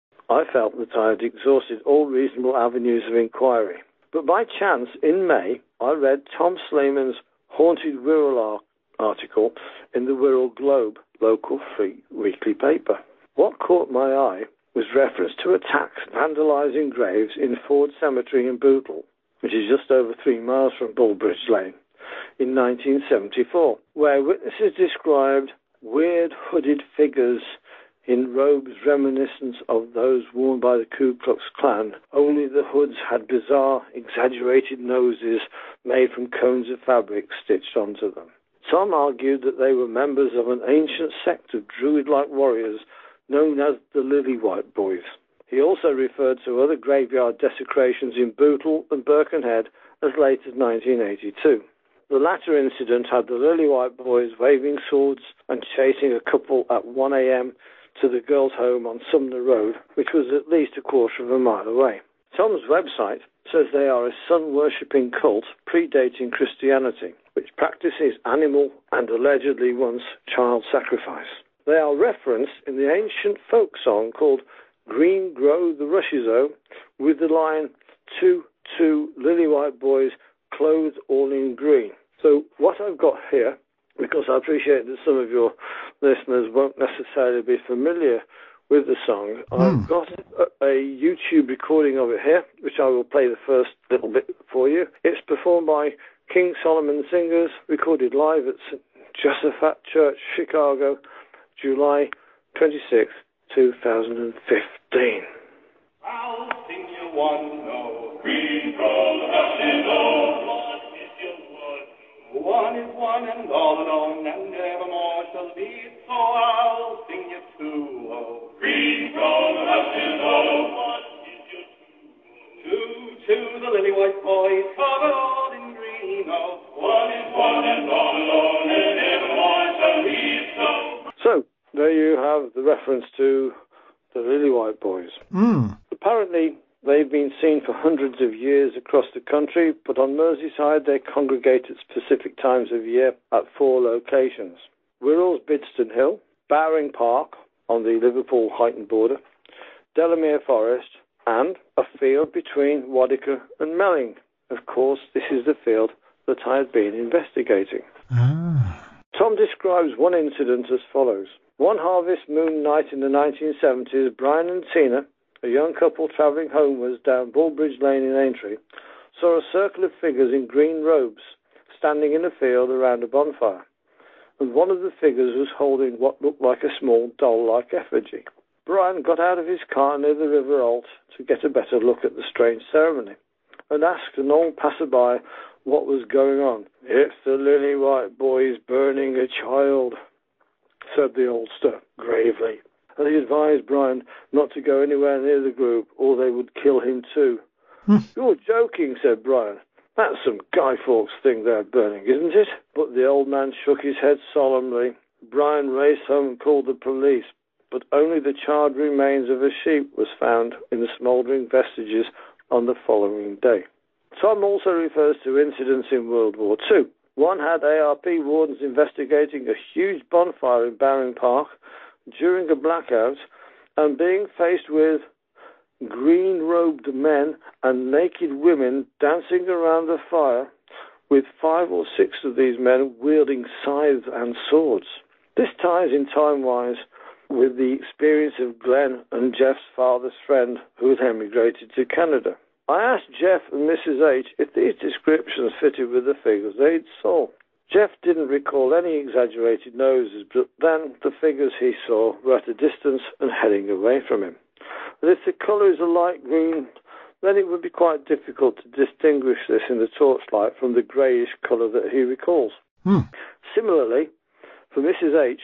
I felt that I had exhausted all reasonable avenues of inquiry. But by chance, in May, I read Tom Sleeman's Haunted Wirral article in the Wirral Globe, local free weekly paper. What caught my eye was reference to attacks vandalising graves in Ford Cemetery in Bootle, which is just over three miles from Bulbridge Lane, in nineteen seventy-four, where witnesses described weird hooded figures in robes reminiscent of those worn by the Ku Klux Klan, only the hoods had bizarre, exaggerated noses made from cones of fabric stitched onto them. Some argued that they were members of an ancient sect of druid-like warriors known as the Lily-White Boys. He also referred to other graveyard desecrations in Bootle and Birkenhead as late as nineteen eighty-two. The latter incident had the Lily-White Boys waving swords and chasing a couple at one a.m. to the girls' home on Sumner Road, which was at least a quarter of a mile away. Tom's website says they are a sun-worshipping cult predating Christianity, which practices animal and allegedly once child sacrifice. They are referenced in the ancient folk song called Green Grow the Rushes O, with the line, two, two Lily-White Boys clothed all in green. So what I've got here, because I appreciate that some of your listeners won't necessarily be familiar with the song, mm. I've got a, a YouTube recording of it here, which I will play the first little bit for you. It's performed by King Solomon Singers, recorded live at Saint Josaphat Church, Chicago, July twenty-sixth, two thousand fifteen. I'll sing you one note. Green gold, rushes old. What is your word? One is one and all alone, and evermore shall be. So I'll sing you two. Oh, green gold, rushes old. What is your two? Two, two, the lily white boys, covered all in green. Oh, one is one and all alone, and evermore shall be. So. So there you have the reference to the Lily-White Boys. Mm. Apparently, they've been seen for hundreds of years across the country, but on Merseyside they congregate at specific times of year at four locations. Wirral's Bidston Hill, Bowring Park on the Liverpool-Huyton border, Delamere Forest, and a field between Wadica and Melling. Of course, this is the field that I had been investigating. Ah. Tom describes one incident as follows. One harvest moon night in the nineteen seventies, Brian and Tina, a young couple travelling homewards down Bulbridge Lane in Aintree, saw a circle of figures in green robes standing in a field around a bonfire, and one of the figures was holding what looked like a small doll-like effigy. Brian got out of his car near the River Alt to get a better look at the strange ceremony, and asked an old passerby what was going on. "It's the Lily-White Boys burning a child," said the oldster gravely, and he advised Brian not to go anywhere near the group or they would kill him too. "You're joking," said Brian. "That's some Guy Fawkes thing they're burning, isn't it?" But the old man shook his head solemnly. Brian raced home and called the police, but only the charred remains of a sheep was found in the smouldering vestiges on the following day. Tom also refers to incidents in World War Two. One had A R P wardens investigating a huge bonfire in Bowring Park during a blackout and being faced with green-robed men and naked women dancing around the fire, with five or six of these men wielding scythes and swords. This ties in time-wise with the experience of Glenn and Jeff's father's friend who had emigrated to Canada. I asked Jeff and Missus H if these descriptions fitted with the figures they'd saw. Jeff didn't recall any exaggerated noses, but then the figures he saw were at a distance and heading away from him. And if the colour is a light green, then it would be quite difficult to distinguish this in the torchlight from the greyish colour that he recalls. Hmm. Similarly, for Missus H,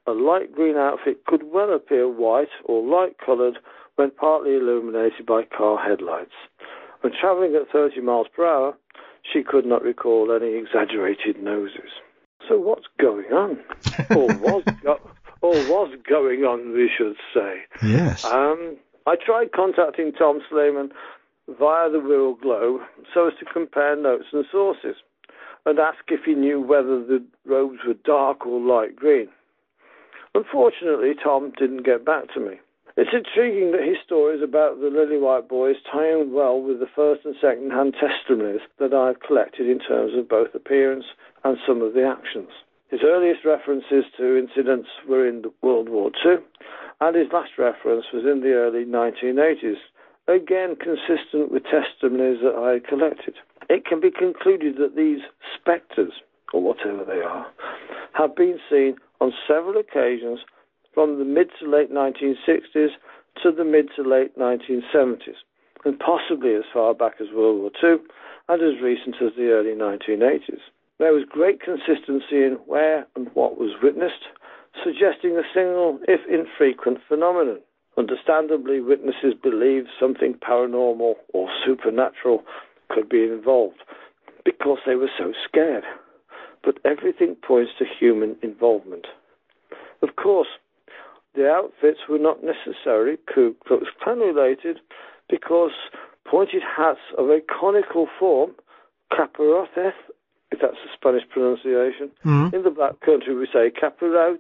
A light green outfit could well appear white or light-coloured when partly illuminated by car headlights. When travelling at thirty miles per hour, she could not recall any exaggerated noses. So what's going on? or, was go- or was going on, we should say. Yes. Um, I tried contacting Tom Sleeman via the Wirral Globe so as to compare notes and sources and ask if he knew whether the robes were dark or light green. Unfortunately, Tom didn't get back to me. It's intriguing that his stories about the Lily-White Boys tie in well with the first and second-hand testimonies that I've collected in terms of both appearance and some of the actions. His earliest references to incidents were in World War Two, and his last reference was in the early nineteen eighties, again consistent with testimonies that I collected. It can be concluded that these spectres, or whatever they are, have been seen on several occasions from the mid to late nineteen sixties to the mid to late nineteen seventies, and possibly as far back as World War Two and as recent as the early nineteen eighties. There was great consistency in where and what was witnessed, suggesting a single, if infrequent, phenomenon. Understandably, witnesses believed something paranormal or supernatural could be involved because they were so scared. But everything points to human involvement. Of course, the outfits were not necessarily Ku Klux Klan related because pointed hats of a conical form, caparothes, if that's the Spanish pronunciation, mm-hmm. in the Black Country we say capirotes,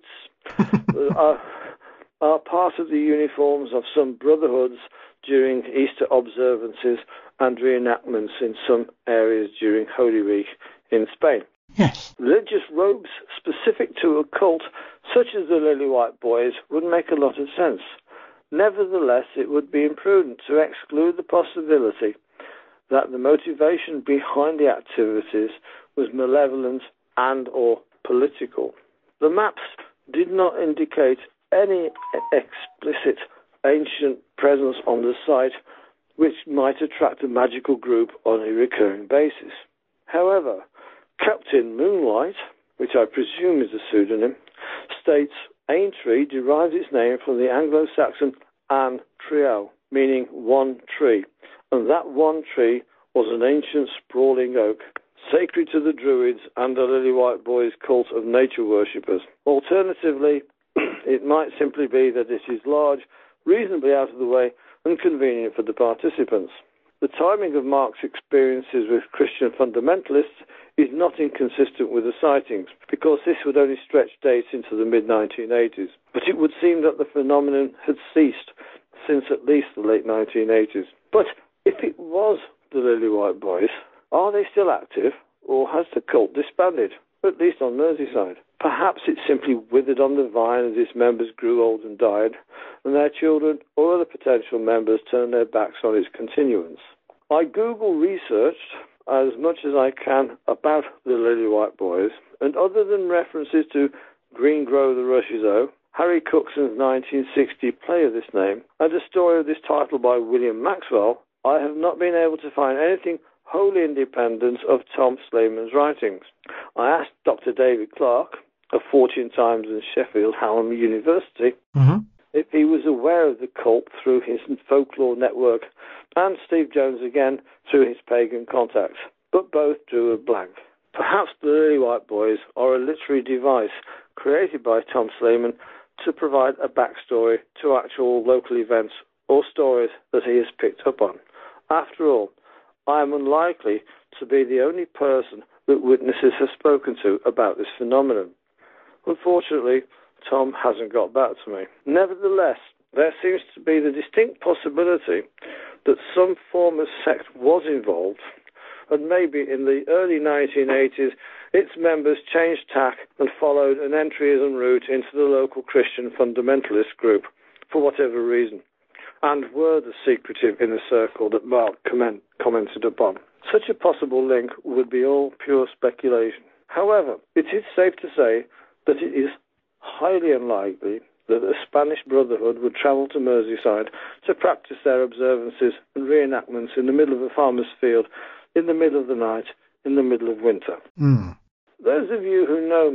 are, are part of the uniforms of some brotherhoods during Easter observances and reenactments in some areas during Holy Week in Spain. Yes. Religious robes specific to a cult, such as the Lily-White Boys, would make a lot of sense. Nevertheless, it would be imprudent to exclude the possibility that the motivation behind the activities was malevolent and or political. The maps did not indicate any explicit ancient presence on the site which might attract a magical group on a recurring basis. However, Captain Moonlight, which I presume is a pseudonym, states Aintree derives its name from the Anglo-Saxon An Trial, meaning one tree, and that one tree was an ancient sprawling oak, sacred to the Druids and the Lily-White Boys cult of nature worshippers. Alternatively, it might simply be that it is large, reasonably out of the way, and convenient for the participants. The timing of Mark's experiences with Christian fundamentalists is not inconsistent with the sightings, because this would only stretch dates into the mid nineteen eighties. But it would seem that the phenomenon had ceased since at least the late nineteen eighties. But if it was the Lily-White Boys, are they still active, or has the cult disbanded, at least on Merseyside? Perhaps it simply withered on the vine as its members grew old and died, and their children or other potential members turned their backs on its continuance. I Google researched as much as I can about the Lily-White Boys, and other than references to Green Grow the Rushes O, Harry Cookson's nineteen sixty play of this name, and a story of this title by William Maxwell, I have not been able to find anything wholly independent of Tom Sleeman's writings. I asked Doctor David Clark, of Fortune Times and Sheffield Hallam University, mm-hmm. if he was aware of the cult through his folklore network, and Steve Jones again through his pagan contacts, but both drew a blank. Perhaps the Lily-White Boys are a literary device created by Tom Sleeman to provide a backstory to actual local events or stories that he has picked up on. After all, I am unlikely to be the only person that witnesses have spoken to about this phenomenon. Unfortunately, Tom hasn't got back to me. Nevertheless, there seems to be the distinct possibility that some form of sect was involved, and maybe in the early nineteen eighties, its members changed tack and followed an entryism route into the local Christian fundamentalist group, for whatever reason, and were the secretive inner circle that Mark comment, commented upon. Such a possible link would be all pure speculation. However, it is safe to say that it is highly unlikely that a Spanish Brotherhood would travel to Merseyside to practice their observances and reenactments in the middle of a farmer's field, in the middle of the night, in the middle of winter. Mm. Those of you who know me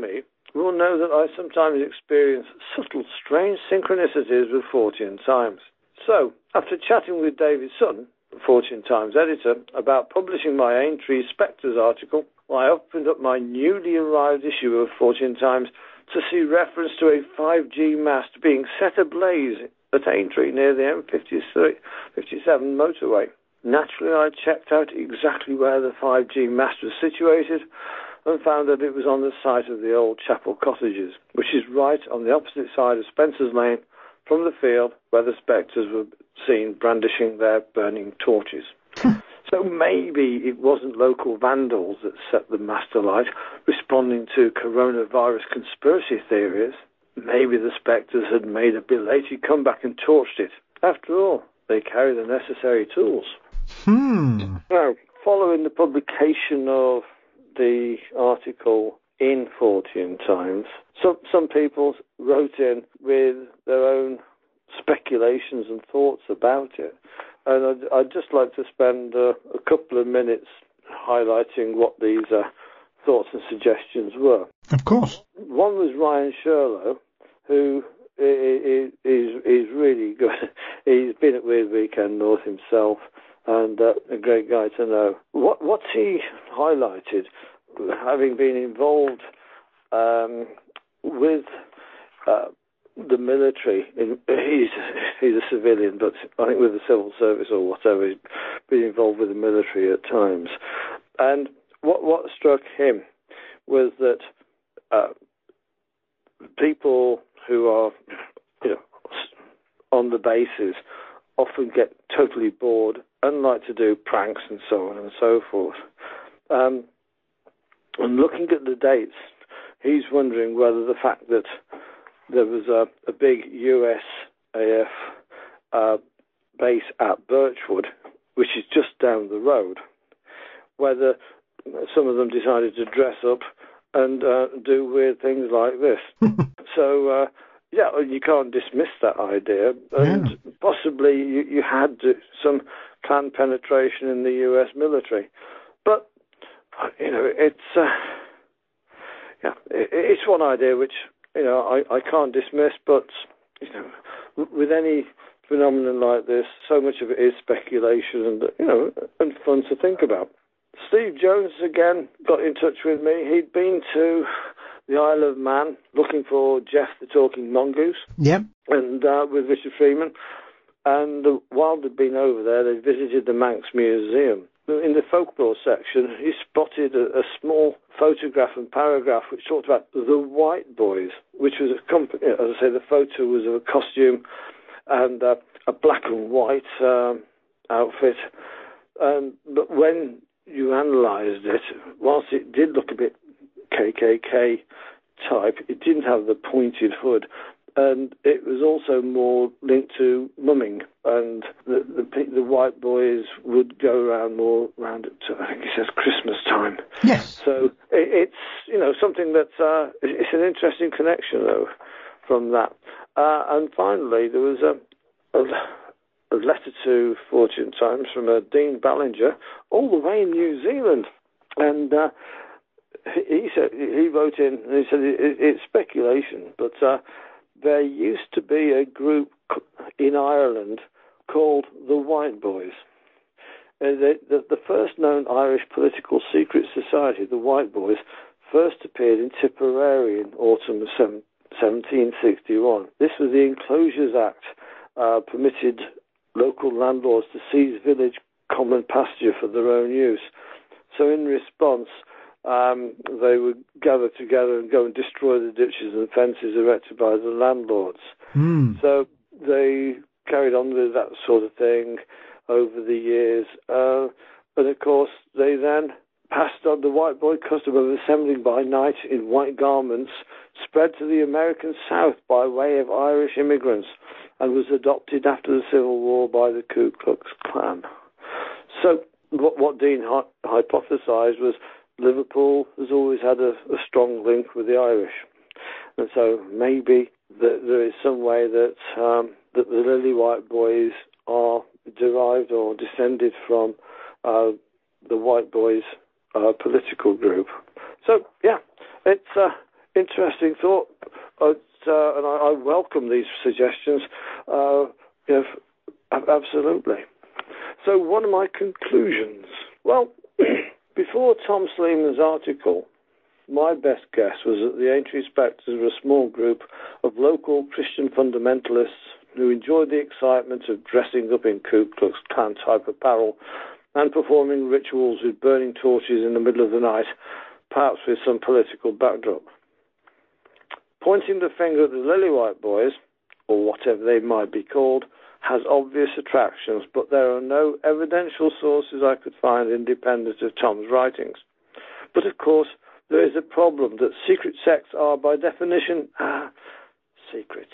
will know that I sometimes experience subtle, strange synchronicities with Fortean Times. So, after chatting with David Sutton, the Fortean Times editor, about publishing my Aintree Spectres article, I opened up my newly arrived issue of Fortean Times to see reference to a five G mast being set ablaze at Aintree near the M fifty-three, fifty-seven motorway. Naturally, I checked out exactly where the five G mast was situated and found that it was on the site of the old Chapel Cottages, which is right on the opposite side of Spencer's Lane from the field where the spectres were seen brandishing their burning torches. So maybe it wasn't local vandals that set the mast alight, responding to coronavirus conspiracy theories. Maybe the spectres had made a belated comeback and torched it. After all, they carry the necessary tools. Hmm. Now, following the publication of the article in Fortean Times, some, some people wrote in with their own speculations and thoughts about it. And I'd, I'd just like to spend uh, a couple of minutes highlighting what these uh, thoughts and suggestions were. Of course. One was Ryan Sherlow, who is, is, is really good. He's been at Weird Weekend North himself, and uh, a great guy to know. What what he highlighted, having been involved um, with uh, the military, in, he's he's a civilian, but I think with the civil service or whatever, he's been involved with the military at times. And what what struck him was that uh, people who are, you know, on the bases often get totally bored and like to do pranks and so on and so forth. Um, and looking at the dates, he's wondering whether the fact that there was a, a big U S A F uh, base at Birchwood, which is just down the road, whether some of them decided to dress up and uh, do weird things like this. So, uh, yeah, you can't dismiss that idea. And yeah. possibly you, you had to, some clan penetration in the U S military. But, you know, it's, uh, yeah, it, it's one idea which, you know, I, I can't dismiss, but, you know, with any phenomenon like this, so much of it is speculation and, you know, and fun to think about. Steve Jones, again, got in touch with me. He'd been to the Isle of Man looking for Jeff the Talking Mongoose. Yep. And uh, with Richard Freeman. And uh, while they'd been over there, they visited the Manx Museum. In the folklore section, he spotted a, a small photograph and paragraph which talked about the White Boys, which was a company, as I say, the photo was of a costume and uh, a black and white um, outfit. Um, but when you analysed it, whilst it did look a bit K K K type, it didn't have the pointed hood. And it was also more linked to mumming, and the, the the White Boys would go around more around it to, I think it says Christmas time. Yes. So it, it's, you know, something that uh, it's an interesting connection though from that. Uh, and finally, there was a, a, a letter to Fortean Times from a Dean Ballinger, all the way in New Zealand, and uh, he said he wrote in and he said it, it's speculation, but. Uh, There used to be a group in Ireland called the White Boys. Uh, the, the, the first known Irish political secret society, the White Boys, first appeared in Tipperary in autumn of seventeen sixty-one. This was the Enclosures Act, uh, permitted local landlords to seize village common pasture for their own use. So in response, Um, they would gather together and go and destroy the ditches and fences erected by the landlords. Mm. So they carried on with that sort of thing over the years. Uh, and of course, they then passed on the White Boy custom of assembling by night in white garments, spread to the American South by way of Irish immigrants, and was adopted after the Civil War by the Ku Klux Klan. So what, what Dean hy- hypothesized was Liverpool has always had a, a strong link with the Irish. And so maybe the, there is some way that, um, that the Lily White Boys are derived or descended from uh, the White Boys uh, political group. So, yeah, it's uh, interesting thought, uh, uh, and I, I welcome these suggestions. Uh, you know, absolutely. So what are my conclusions? Well, before Tom Sleeman's article, my best guess was that the Aintree Spectres were a small group of local Christian fundamentalists who enjoyed the excitement of dressing up in Ku Klux Klan type apparel and performing rituals with burning torches in the middle of the night, perhaps with some political backdrop. Pointing the finger at the Lillywhite Boys, or whatever they might be called, has obvious attractions, but there are no evidential sources I could find independent of Tom's writings. But of course, there is a problem that secret sects are, by definition, ah, secret.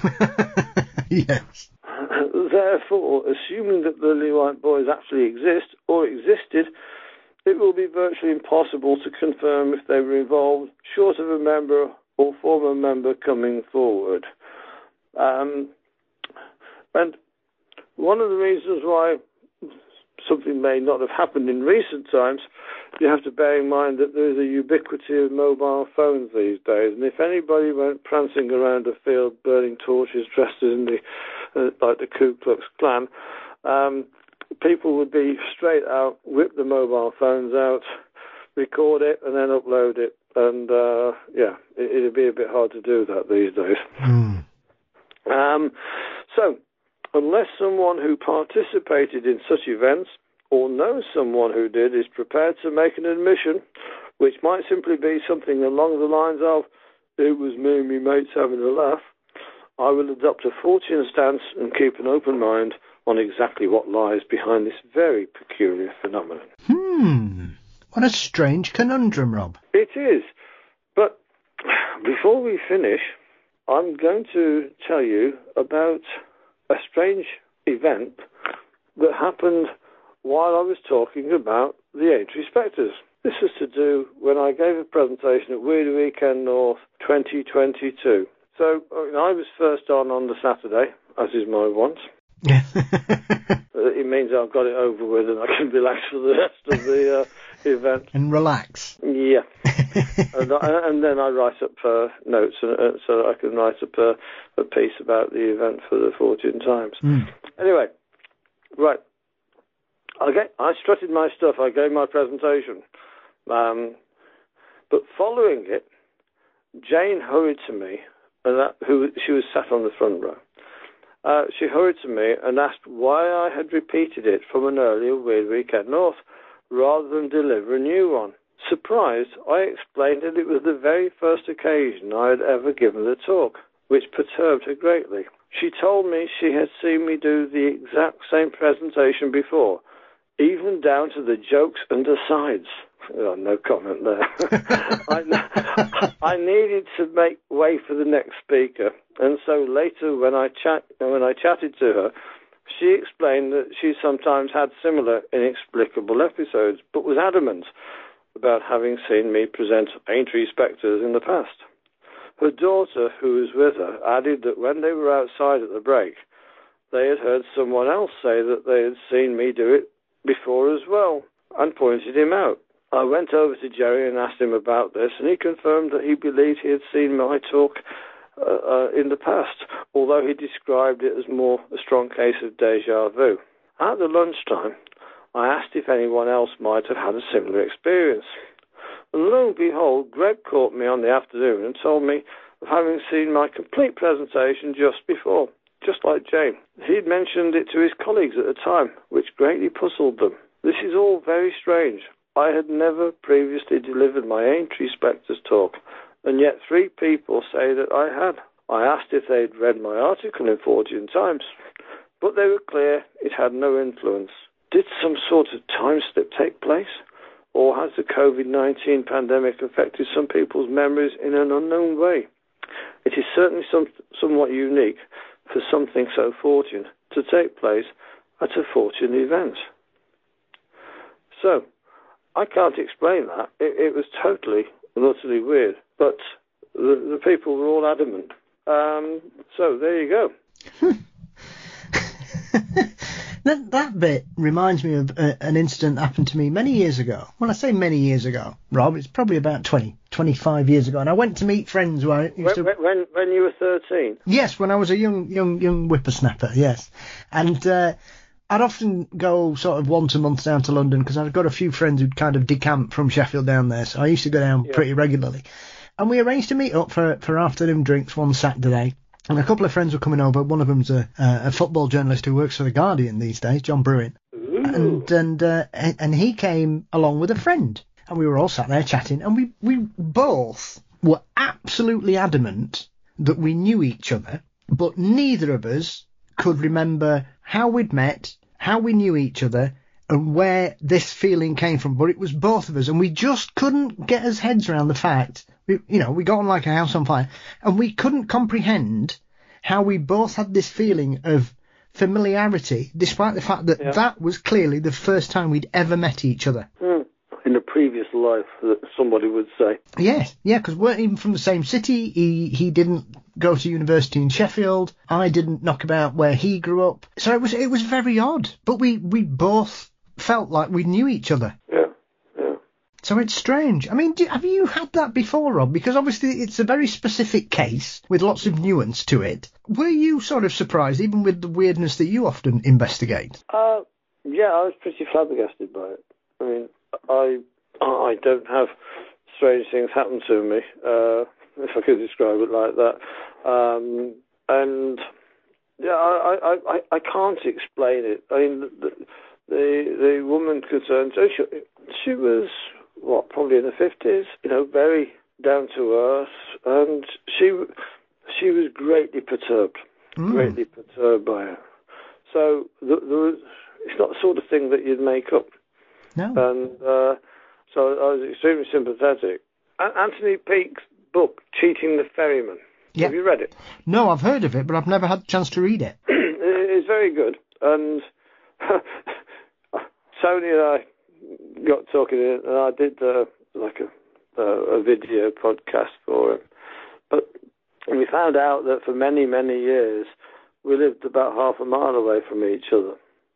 Yes. Therefore, assuming that the Lillywhite Boys actually exist, or existed, it will be virtually impossible to confirm if they were involved, short of a member or former member coming forward. Um, and one of the reasons why something may not have happened in recent times, you have to bear in mind that there is a ubiquity of mobile phones these days, and if anybody went prancing around a field burning torches dressed in the uh, like the Ku Klux Klan, um, people would be straight out, whip the mobile phones out, record it, and then upload it, and uh, yeah, it, it'd be a bit hard to do that these days. Mm. Um, so, unless someone who participated in such events or knows someone who did is prepared to make an admission, which might simply be something along the lines of, it was me and me mates having a laugh, I will adopt a Fortean stance and keep an open mind on exactly what lies behind this very peculiar phenomenon. Hmm. What a strange conundrum, Rob. It is. But before we finish, I'm going to tell you about a strange event that happened while I was talking about the Aintree Spectres. This was to do when I gave a presentation at Weird Weekend North twenty twenty-two. So you know, I was first on on the Saturday, as is my wont. It means I've got it over with and I can relax for the rest of the uh, event. And relax. Yeah. and, I, and then I write up uh, notes and, uh, so that I can write up uh, a piece about the event for the Fortean Times. Mm. Anyway, right. Okay, I strutted my stuff. I gave my presentation. Um, but following it, Jane hurried to me, and that, who she was sat on the front row. Uh, she hurried to me and asked why I had repeated it from an earlier Weird Weekend North rather than deliver a new one. Surprised, I explained that it was the very first occasion I had ever given the talk, which perturbed her greatly. She told me she had seen me do the exact same presentation before, even down to the jokes and asides. Oh, no comment there. I, I needed to make way for the next speaker, and so later when I chat when I chatted to her, she explained that she sometimes had similar inexplicable episodes, but was adamant about having seen me present Aintree Spectres in the past. Her daughter, who was with her, added that when they were outside at the break, they had heard someone else say that they had seen me do it before as well, and pointed him out. I went over to Jerry and asked him about this, and he confirmed that he believed he had seen my talk uh, uh, in the past, although he described it as more a strong case of déjà vu. At the lunchtime, I asked if anyone else might have had a similar experience. And lo and behold, Greg caught me on the afternoon and told me of having seen my complete presentation just before, just like Jane. He'd mentioned it to his colleagues at the time, which greatly puzzled them. This is all very strange. I had never previously delivered my Aintree Spectres talk, and yet three people say that I had. I asked if they'd read my article in Fortean Times, but they were clear it had no influence. Did some sort of time slip take place? Or has the COVID nineteen pandemic affected some people's memories in an unknown way? It is certainly some, somewhat unique for something so Fortean to take place at a Fortean event. So, I can't explain that. It, it was totally and utterly weird, but the, the people were all adamant. Um, so there you go. That, that bit reminds me of uh, an incident that happened to me many years ago. When I say many years ago, Rob, it's probably about twenty, twenty-five years ago. And I went to meet friends who I used when, to... when, when you were thirteen? Yes, when I was a young, young, young whippersnapper, yes. And uh, I'd often go sort of once a month down to London because I've got a few friends who'd kind of decamp from Sheffield down there. So I used to go down yeah. pretty regularly. And we arranged to meet up for, for afternoon drinks one Saturday. And a couple of friends were coming over. One of them's a, a football journalist who works for The Guardian these days, John Bruin. Ooh. And and uh, and he came along with a friend. And we were all sat there chatting. And we, we both were absolutely adamant that we knew each other. But neither of us could remember how we'd met, how we knew each other, and where this feeling came from. But it was both of us. And we just couldn't get our heads around the fact... We, you know, we got on like a house on fire, and we couldn't comprehend how we both had this feeling of familiarity, despite the fact that yeah. that was clearly the first time we'd ever met each other. Mm. In a previous life, that somebody would say. Yes, yeah, because we weren't even from the same city. He he didn't go to university in Sheffield. I didn't knock about where he grew up. So it was it was very odd, but we, we both felt like we knew each other. Yeah. So it's strange. I mean, do, have you had that before, Rob? Because obviously it's a very specific case with lots of nuance to it. Were you sort of surprised, even with the weirdness that you often investigate? Uh, yeah, I was pretty flabbergasted by it. I mean, I I don't have strange things happen to me, uh, if I could describe it like that. Um, and yeah, I, I, I, I can't explain it. I mean, the the, the woman concerned, so she, she was... what, probably in the fifties, you know, very down to earth, and she she was greatly perturbed, mm. greatly perturbed by it. So the, the, it's not the sort of thing that you'd make up. No. And uh, so I was extremely sympathetic. A- Anthony Peake's book, Cheating the Ferryman. Yeah. Have you read it? No, I've heard of it, but I've never had a chance to read it. It's very good, and Tony and I got talking, and I did uh, like a, a a video podcast for him. But we found out that for many, many years, we lived about half a mile away from each other.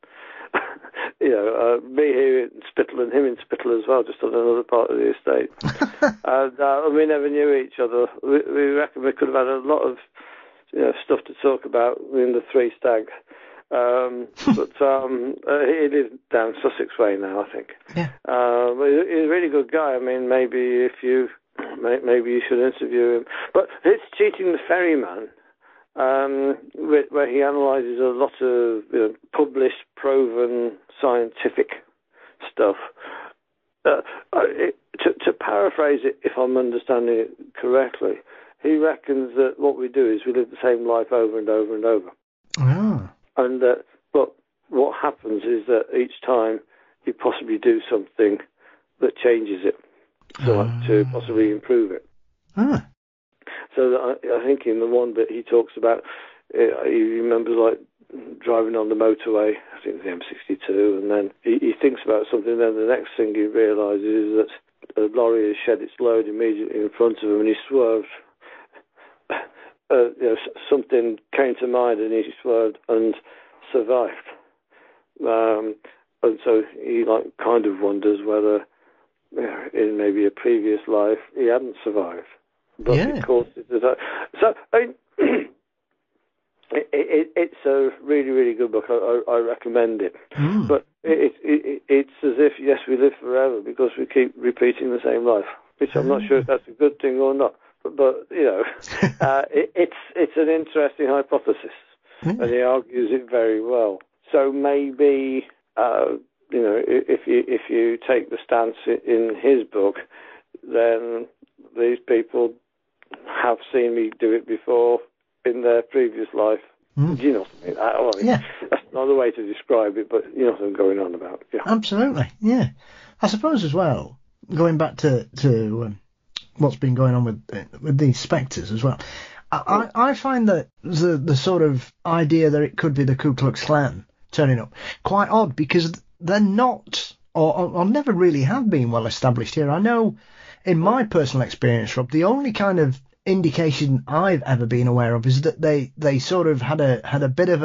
you know, uh, me here in Spittal and him in Spittal as well, just on another part of the estate. and, uh, and we never knew each other. We, we reckon we could have had a lot of you know, stuff to talk about in the Three Stag. Um, but um, uh, he lives down Sussex Way now, I think. Yeah. Uh, but he's a really good guy. I mean, maybe if you, maybe you should interview him. But it's Cheating the Ferryman, um, where, where he analyses a lot of you know, published, proven scientific stuff. Uh, it, to, to paraphrase it, if I'm understanding it correctly, he reckons that what we do is we live the same life over and over and over. Oh. And uh, but what happens is that each time you possibly do something that changes it, so uh. to possibly improve it. Ah. So that I, I think in the one bit he talks about, uh, he remembers like driving on the motorway, I think it's the M sixty-two, and then he, he thinks about something. Then the next thing he realises is that a lorry has shed its load immediately in front of him, and he swerved. Uh, you know, something came to mind and he swerved and survived. Um, and so he like kind of wonders whether you know, in maybe a previous life he hadn't survived. But yeah. of course it is. So I mean, it, it, it's a really, really good book. I, I, I recommend it. Mm. But it, it, it's as if, yes, we live forever because we keep repeating the same life, which I'm not sure if that's a good thing or not. But, but you know, uh, it, it's it's an interesting hypothesis, mm. and he argues it very well. So maybe, uh, you know, if you if you take the stance in his book, then these people have seen me do it before in their previous life. Mm. Do you know what I mean? I, well, yeah. That's another way to describe it, but you know what I'm going on about. Yeah. Absolutely, yeah. I suppose as well, going back to to. Um, what's been going on with with these spectres as well. I, I find that the the sort of idea that it could be the Ku Klux Klan turning up quite odd because they're not or, or never really have been well established here. I know in my personal experience, Rob, the only kind of indication I've ever been aware of is that they, they sort of had a had a bit of a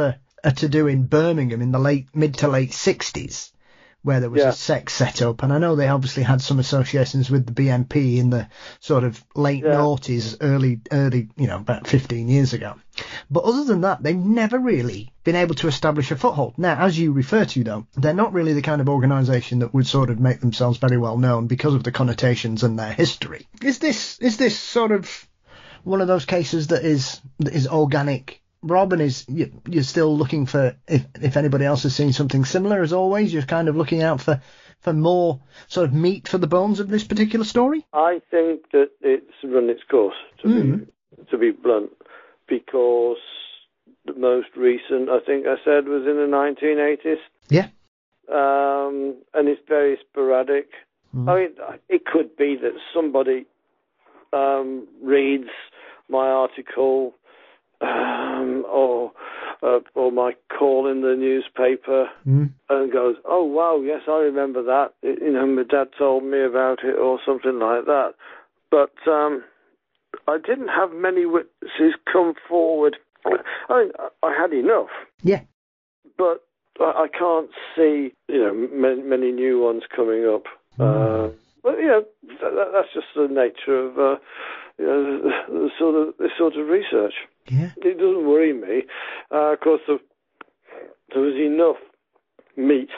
a to-do in Birmingham in the late mid to late sixties, where there was Yeah. a sex set up, and I know they obviously had some associations with the B M P in the sort of late Yeah. noughties, early, early, you know, about fifteen years ago. But other than that, they've never really been able to establish a foothold. Now, as you refer to, though, they're not really the kind of organisation that would sort of make themselves very well known because of the connotations and their history. Is this is this sort of one of those cases that is that is organic, Rob, and is you, you're still looking for, if if anybody else has seen something similar, as always, you're kind of looking out for, for more sort of meat for the bones of this particular story? I think that it's run its course, to Mm. be to be blunt, because the most recent, I think I said, was in the nineteen eighties. Yeah. Um, and it's very sporadic. Mm. I mean, it could be that somebody um, reads my article um, or uh, or my call in the newspaper Mm. and goes, "Oh wow, yes, I remember that. It, you know, my dad told me about it," or something like that. But um, I didn't have many witnesses come forward. I mean, I had enough. Yeah. But I I can't see, you know, many, many new ones coming up. Mm. Uh, but you know, that, that's just the nature of uh, you know, the, the sort of this sort of research. Yeah. It doesn't worry me. Uh, of course, the, there was enough meat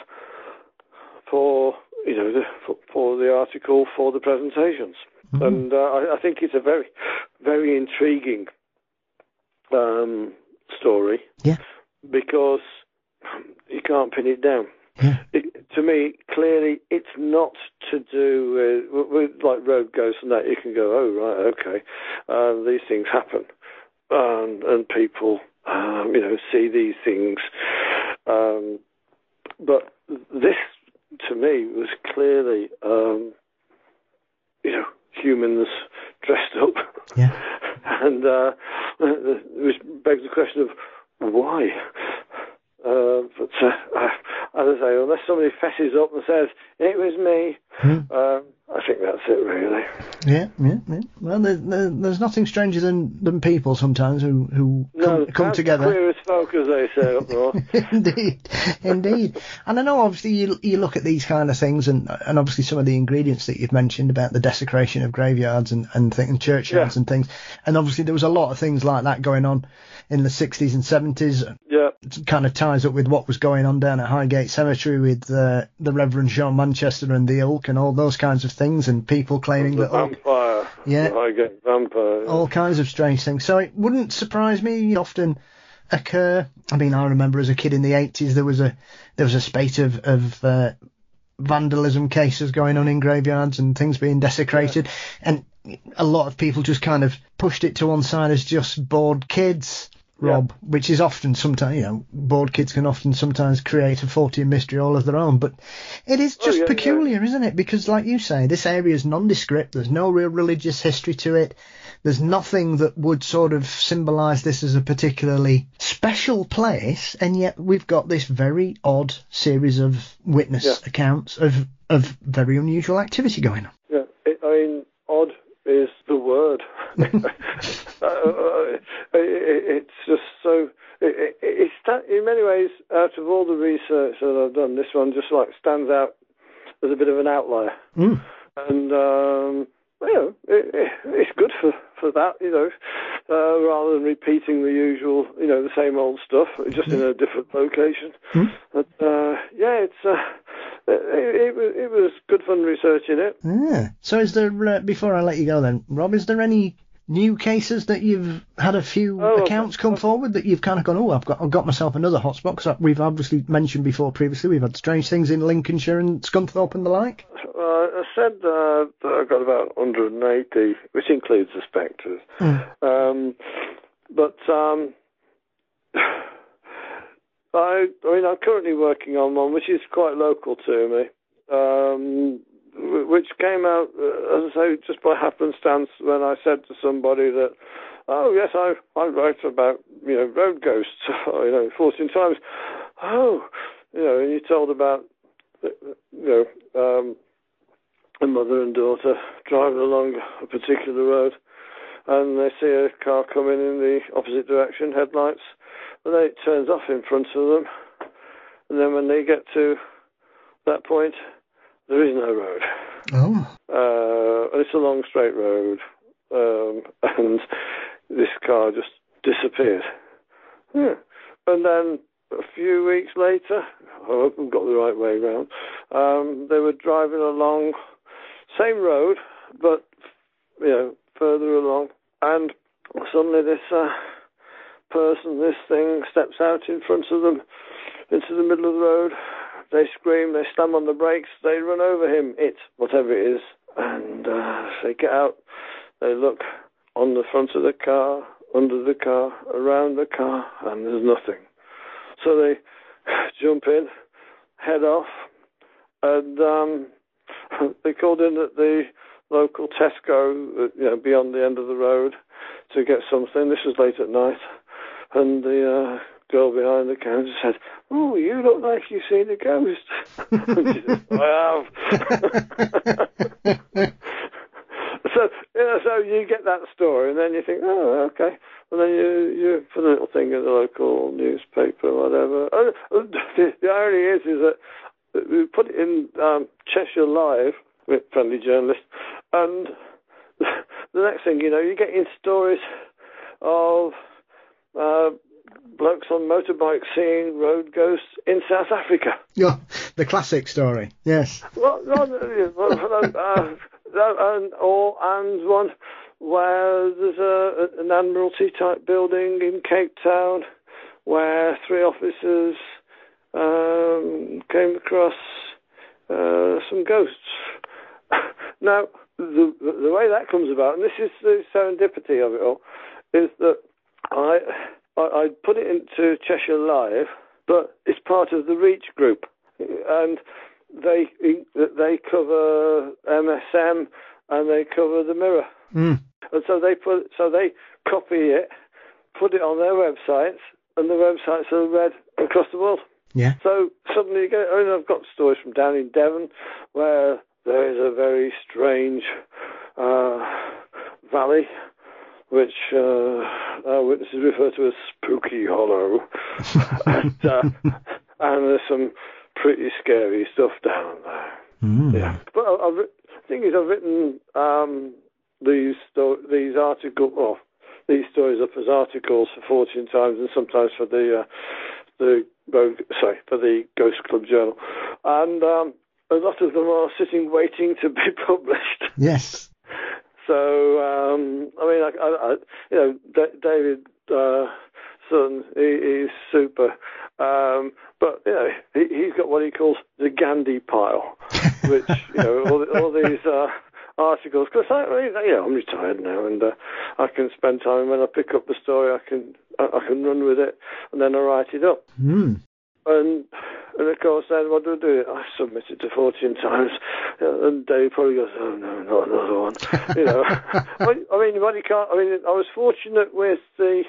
for you know the, for, for the article, for the presentations, Mm. and uh, I, I think it's a very, very intriguing um, story. Yeah. Because you can't pin it down. Yeah. It, to me, clearly, it's not to do with, with like road ghosts and that. You can go, oh right, okay, uh, these things happen, um, and people, um, you know, see these things. Um, but this, to me, was clearly, um, you know, humans dressed up, Yeah. and uh, which begs the question of why. Uh, but uh, as I say, unless somebody fesses up and says it was me, Mm. um, I think that's it really. Yeah, yeah, yeah. Well, there, there, there's nothing stranger than, than people sometimes who, who No, come, come that's together. queer as folk, as they say up north. Indeed, indeed. And I know obviously you you look at these kind of things and and obviously some of the ingredients that you've mentioned about the desecration of graveyards and, and, th- and churchyards Yeah. and things. And obviously there was a lot of things like that going on in the sixties and seventies. Yeah, It kind of ties up with what was going on down at Highgate Cemetery with uh, the Reverend John Manchester and the ilk and all those kinds of things, and people claiming the that oh, vampire. Yeah. The Highgate vampire. all kinds of strange things. So it wouldn't surprise me. It often occur. I mean, I remember as a kid in the eighties there was a there was a spate of of uh, vandalism cases going on in graveyards and things being desecrated, and a lot of people just kind of pushed it to one side as just bored kids. Rob, which is often sometimes, you know, bored kids can often sometimes create a Fortean mystery all of their own, but it is just Oh, yeah, peculiar, isn't it? Because like you say, this area is nondescript, there's no real religious history to it, there's nothing that would sort of symbolise this as a particularly special place, and yet we've got this very odd series of witness Yeah. accounts of, of very unusual activity going on. Yeah, it, I mean, odd is the word. uh, it, it's just so. It, it, it's that, in many ways, out of all the research that I've done, this one just like stands out as a bit of an outlier. Mm. And um, you know, it, it, it's good for, for that, you know, uh, rather than repeating the usual, you know, the same old stuff, just in a different location. Mm. But uh, yeah, it's. Uh, It, it, it was good fun researching it. Yeah. So is there, uh, before I let you go then, Rob, is there any new cases that you've had a few Oh, accounts come forward that you've kind of gone, oh, I've got I've got myself another hotspot? Because we've obviously mentioned before previously, we've had strange things in Lincolnshire and Scunthorpe and the like. Uh, I said uh, that I've got about one hundred eighty, which includes the spectres. Mm. Um, but um, I, I mean, I'm currently working on one which is quite local to me, um, which came out, uh, as I say, just by happenstance when I said to somebody that, oh yes, I I write about you know road ghosts, you know, fourteen times. Oh, you know, and you told about you know um, a mother and daughter driving along a particular road, and they see a car coming in the opposite direction, headlights and then it turns off in front of them, and then when they get to that point, there is no road. Oh. Uh, it's a long straight road, um, and this car just disappeared. Yeah. And then a few weeks later, I hope I've got the right way round, um, they were driving along, same road, but, you know, further along, and suddenly this uh, person, this thing, steps out in front of them into the middle of the road. They scream, they slam on the brakes, they run over him, it, whatever it is, and uh, they get out, they look on the front of the car, under the car, around the car, and there's nothing. So they jump in, head off, and um, they called in at the local Tesco, you know, beyond the end of the road, to get something. This was late at night, and the uh, girl behind the counter said, "Oh, you look like you've seen a ghost." And she said, "I have." So, you know, so you get that story, and then you think, "Oh, okay." And then you you put a little thing in the local newspaper or whatever. And the, the irony is, is that we put it in um, Cheshire Live with friendly journalists, and the next thing you know, you're getting stories of uh, blokes on motorbikes seeing road ghosts in South Africa. Yeah, the classic story. Yes. Well, no, no, uh, and or and one where there's a, an Admiralty type building in Cape Town where three officers um, came across uh, some ghosts. Now, the the way that comes about, and this is the serendipity of it all, is that I I, I put it into Cheshire Live, but it's part of the Reach group, and they they cover M S M and they cover the Mirror, mm. and so they put so they copy it, put it on their websites, and the websites are read across the world. Yeah. So suddenly you get. I mean, I've got stories from down in Devon where there is a very strange uh, valley, which uh, our witnesses refer to as Spooky Hollow, and, uh, and there's some pretty scary stuff down there. Mm. Yeah, but I, I've, the thing is, I've written um, these sto- these articles, well, these stories up as articles for Fortune Times and sometimes for the uh, the sorry for the Ghost Club Journal, and um, a lot of them are sitting waiting to be published. Yes. So um, I mean, I, I, I, you know, D- David uh, Sutton, he, he's super. Um, but you know, he, he's got what he calls the Gandhi pile, which you know, all, all these uh, articles. Because I, you know, I'm retired now, and uh, I can spend time when I pick up the story. I can I, I can run with it, and then I write it up. Mm. And and of course, then what do I do? I submit it to Fortune Times, and Dave probably goes, "Oh no, not another one." You know, I mean, what you can't. I mean, I was fortunate with the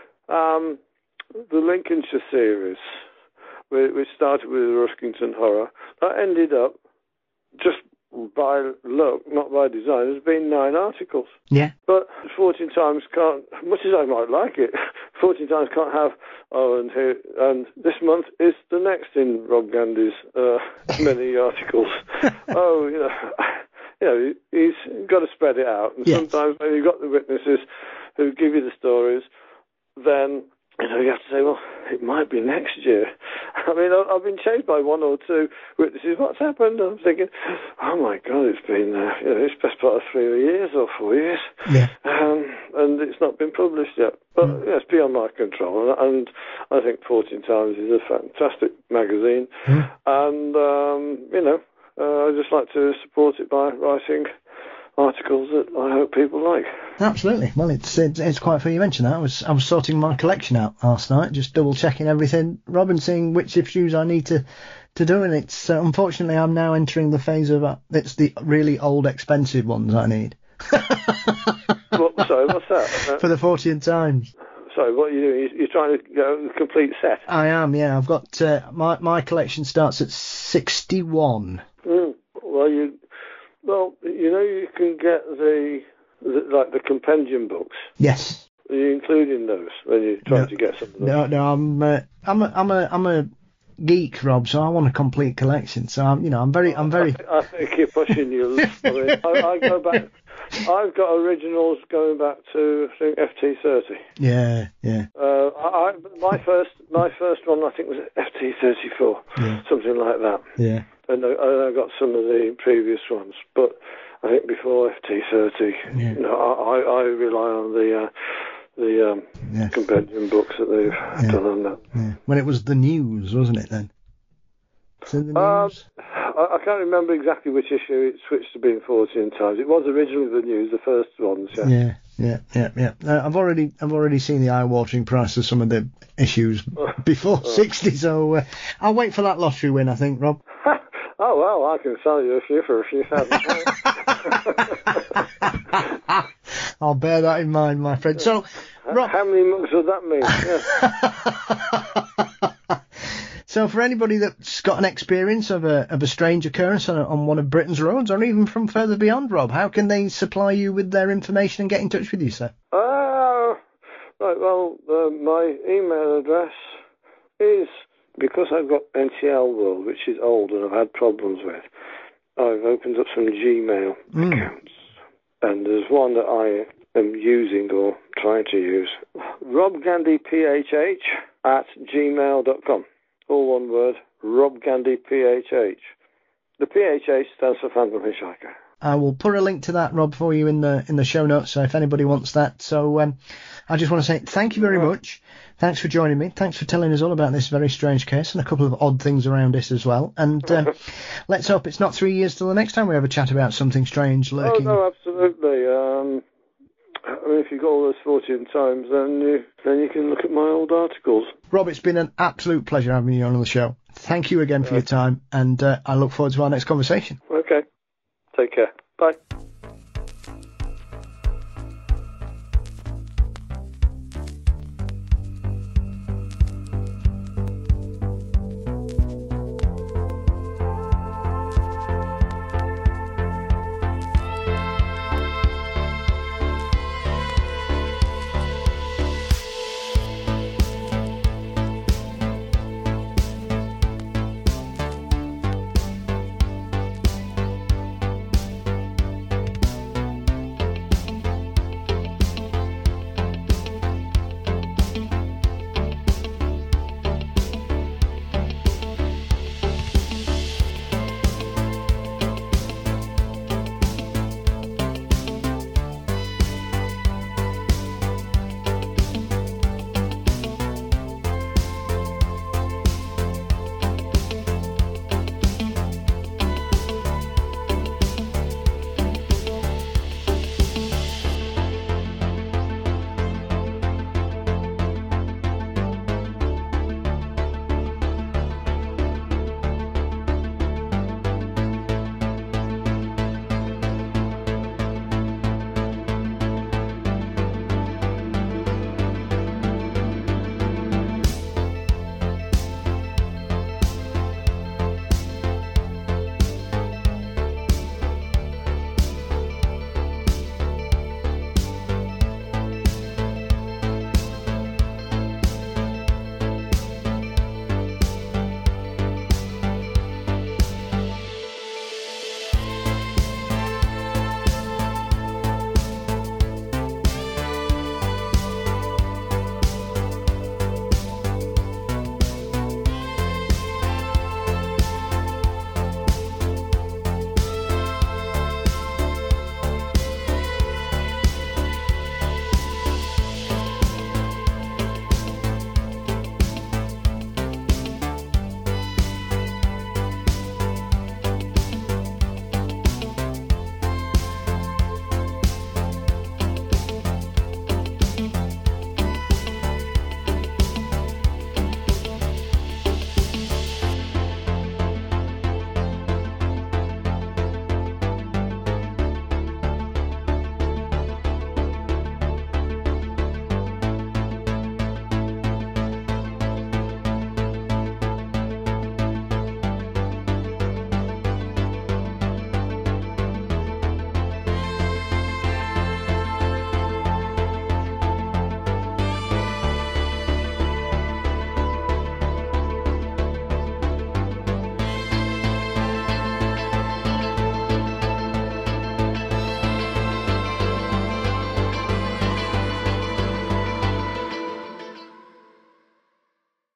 um, the Lincolnshire series, which started with the Ruskington Horror. That ended up just by luck, not by design. There's been nine articles. Yeah. But Fortune Times can't, much as I might like it, Fortune Times can't have, oh, and here, and this month is the next in Rob Gandy's uh, many articles. oh, you know, you know, he's got to spread it out. And yes. Sometimes when you've got the witnesses who give you the stories, then you know, you have to say, well, it might be next year. I mean, I've been chased by one or two witnesses. What's happened? I'm thinking, oh my God, it's been, uh, you know, it's best part of three years or four years. Yeah. Um, and it's not been published yet. But mm. yeah, it's beyond my control. And, and I think Fortune Times is a fantastic magazine. Mm. And, um, you know, uh, I just like to support it by writing articles that I hope people like. Absolutely. Well, it's, it's it's quite funny you mentioned that. I was I was sorting my collection out last night, just double checking everything, Rob, and seeing which issues I need to, to do. And it's uh, unfortunately I'm now entering the phase of uh, it's the really old expensive ones I need. what, sorry, what's that? Uh, For the Fortune Times. Sorry, what are you doing? You're trying to go the complete set? I am. Yeah, I've got uh, my my collection starts at sixty-one. Mm. Well, you. Well, you know, you can get the, the like the compendium books. Yes. Are you including those when you're trying No. to get some of them? No, no, I'm, uh, I'm, a, I'm a, I'm a geek, Rob. So I want a complete collection. So I'm, you know, I'm very, I'm very. I, I think you're pushing your. I, mean, I, I go back. I've got originals going back to I think F T thirty. Yeah, yeah. Uh, I, I, my first, my first one I think was F T thirty-four, Yeah. something like that. Yeah. And I, I got some of the previous ones, but I think before F T thirty, Yeah. you know, I, I rely on the uh, the um, Yes. compendium books that they've Yeah. done on that. Yeah. When it was the news, wasn't it then? Was it the Um, news? I, I can't remember exactly which issue it switched to being fourteen times. It was originally the news, the first ones, yeah. Yeah, yeah, yeah, yeah. Uh, I've already, I've already seen the eye-watering price of some of the issues before sixty, so uh, I'll wait for that lottery win. I think, Rob. Oh, well, I can sell you a few for a few thousand pounds. I'll bear that in mind, my friend. So, Rob. How many mugs would that mean? Yeah. So, for anybody that's got an experience of a of a strange occurrence on, on one of Britain's roads, or even from further beyond, Rob, how can they supply you with their information and get in touch with you, sir? Uh, right, well, uh, my email address is, because I've got N T L World, which is old and I've had problems with, I've opened up some Gmail Mm. accounts. And there's one that I am using or trying to use, robgandyphh at gmail dot com. All one word, robgandyphh. The P H H stands for Phantom Hitchhiker. I will put a link to that, Rob, for you in the in the show notes, so if anybody wants that. So um, I just want to say thank you very much. Thanks for joining me. Thanks for telling us all about this very strange case and a couple of odd things around it as well. And um, let's hope it's not three years till the next time we have a chat about something strange Oh, lurking. no, absolutely. Um, I mean, if you've got all those fourteen times, then you, then you can look at my old articles. Rob, it's been an absolute pleasure having you on the show. Thank you again for your time, and uh, I look forward to our next conversation. Okay. Take care. Bye.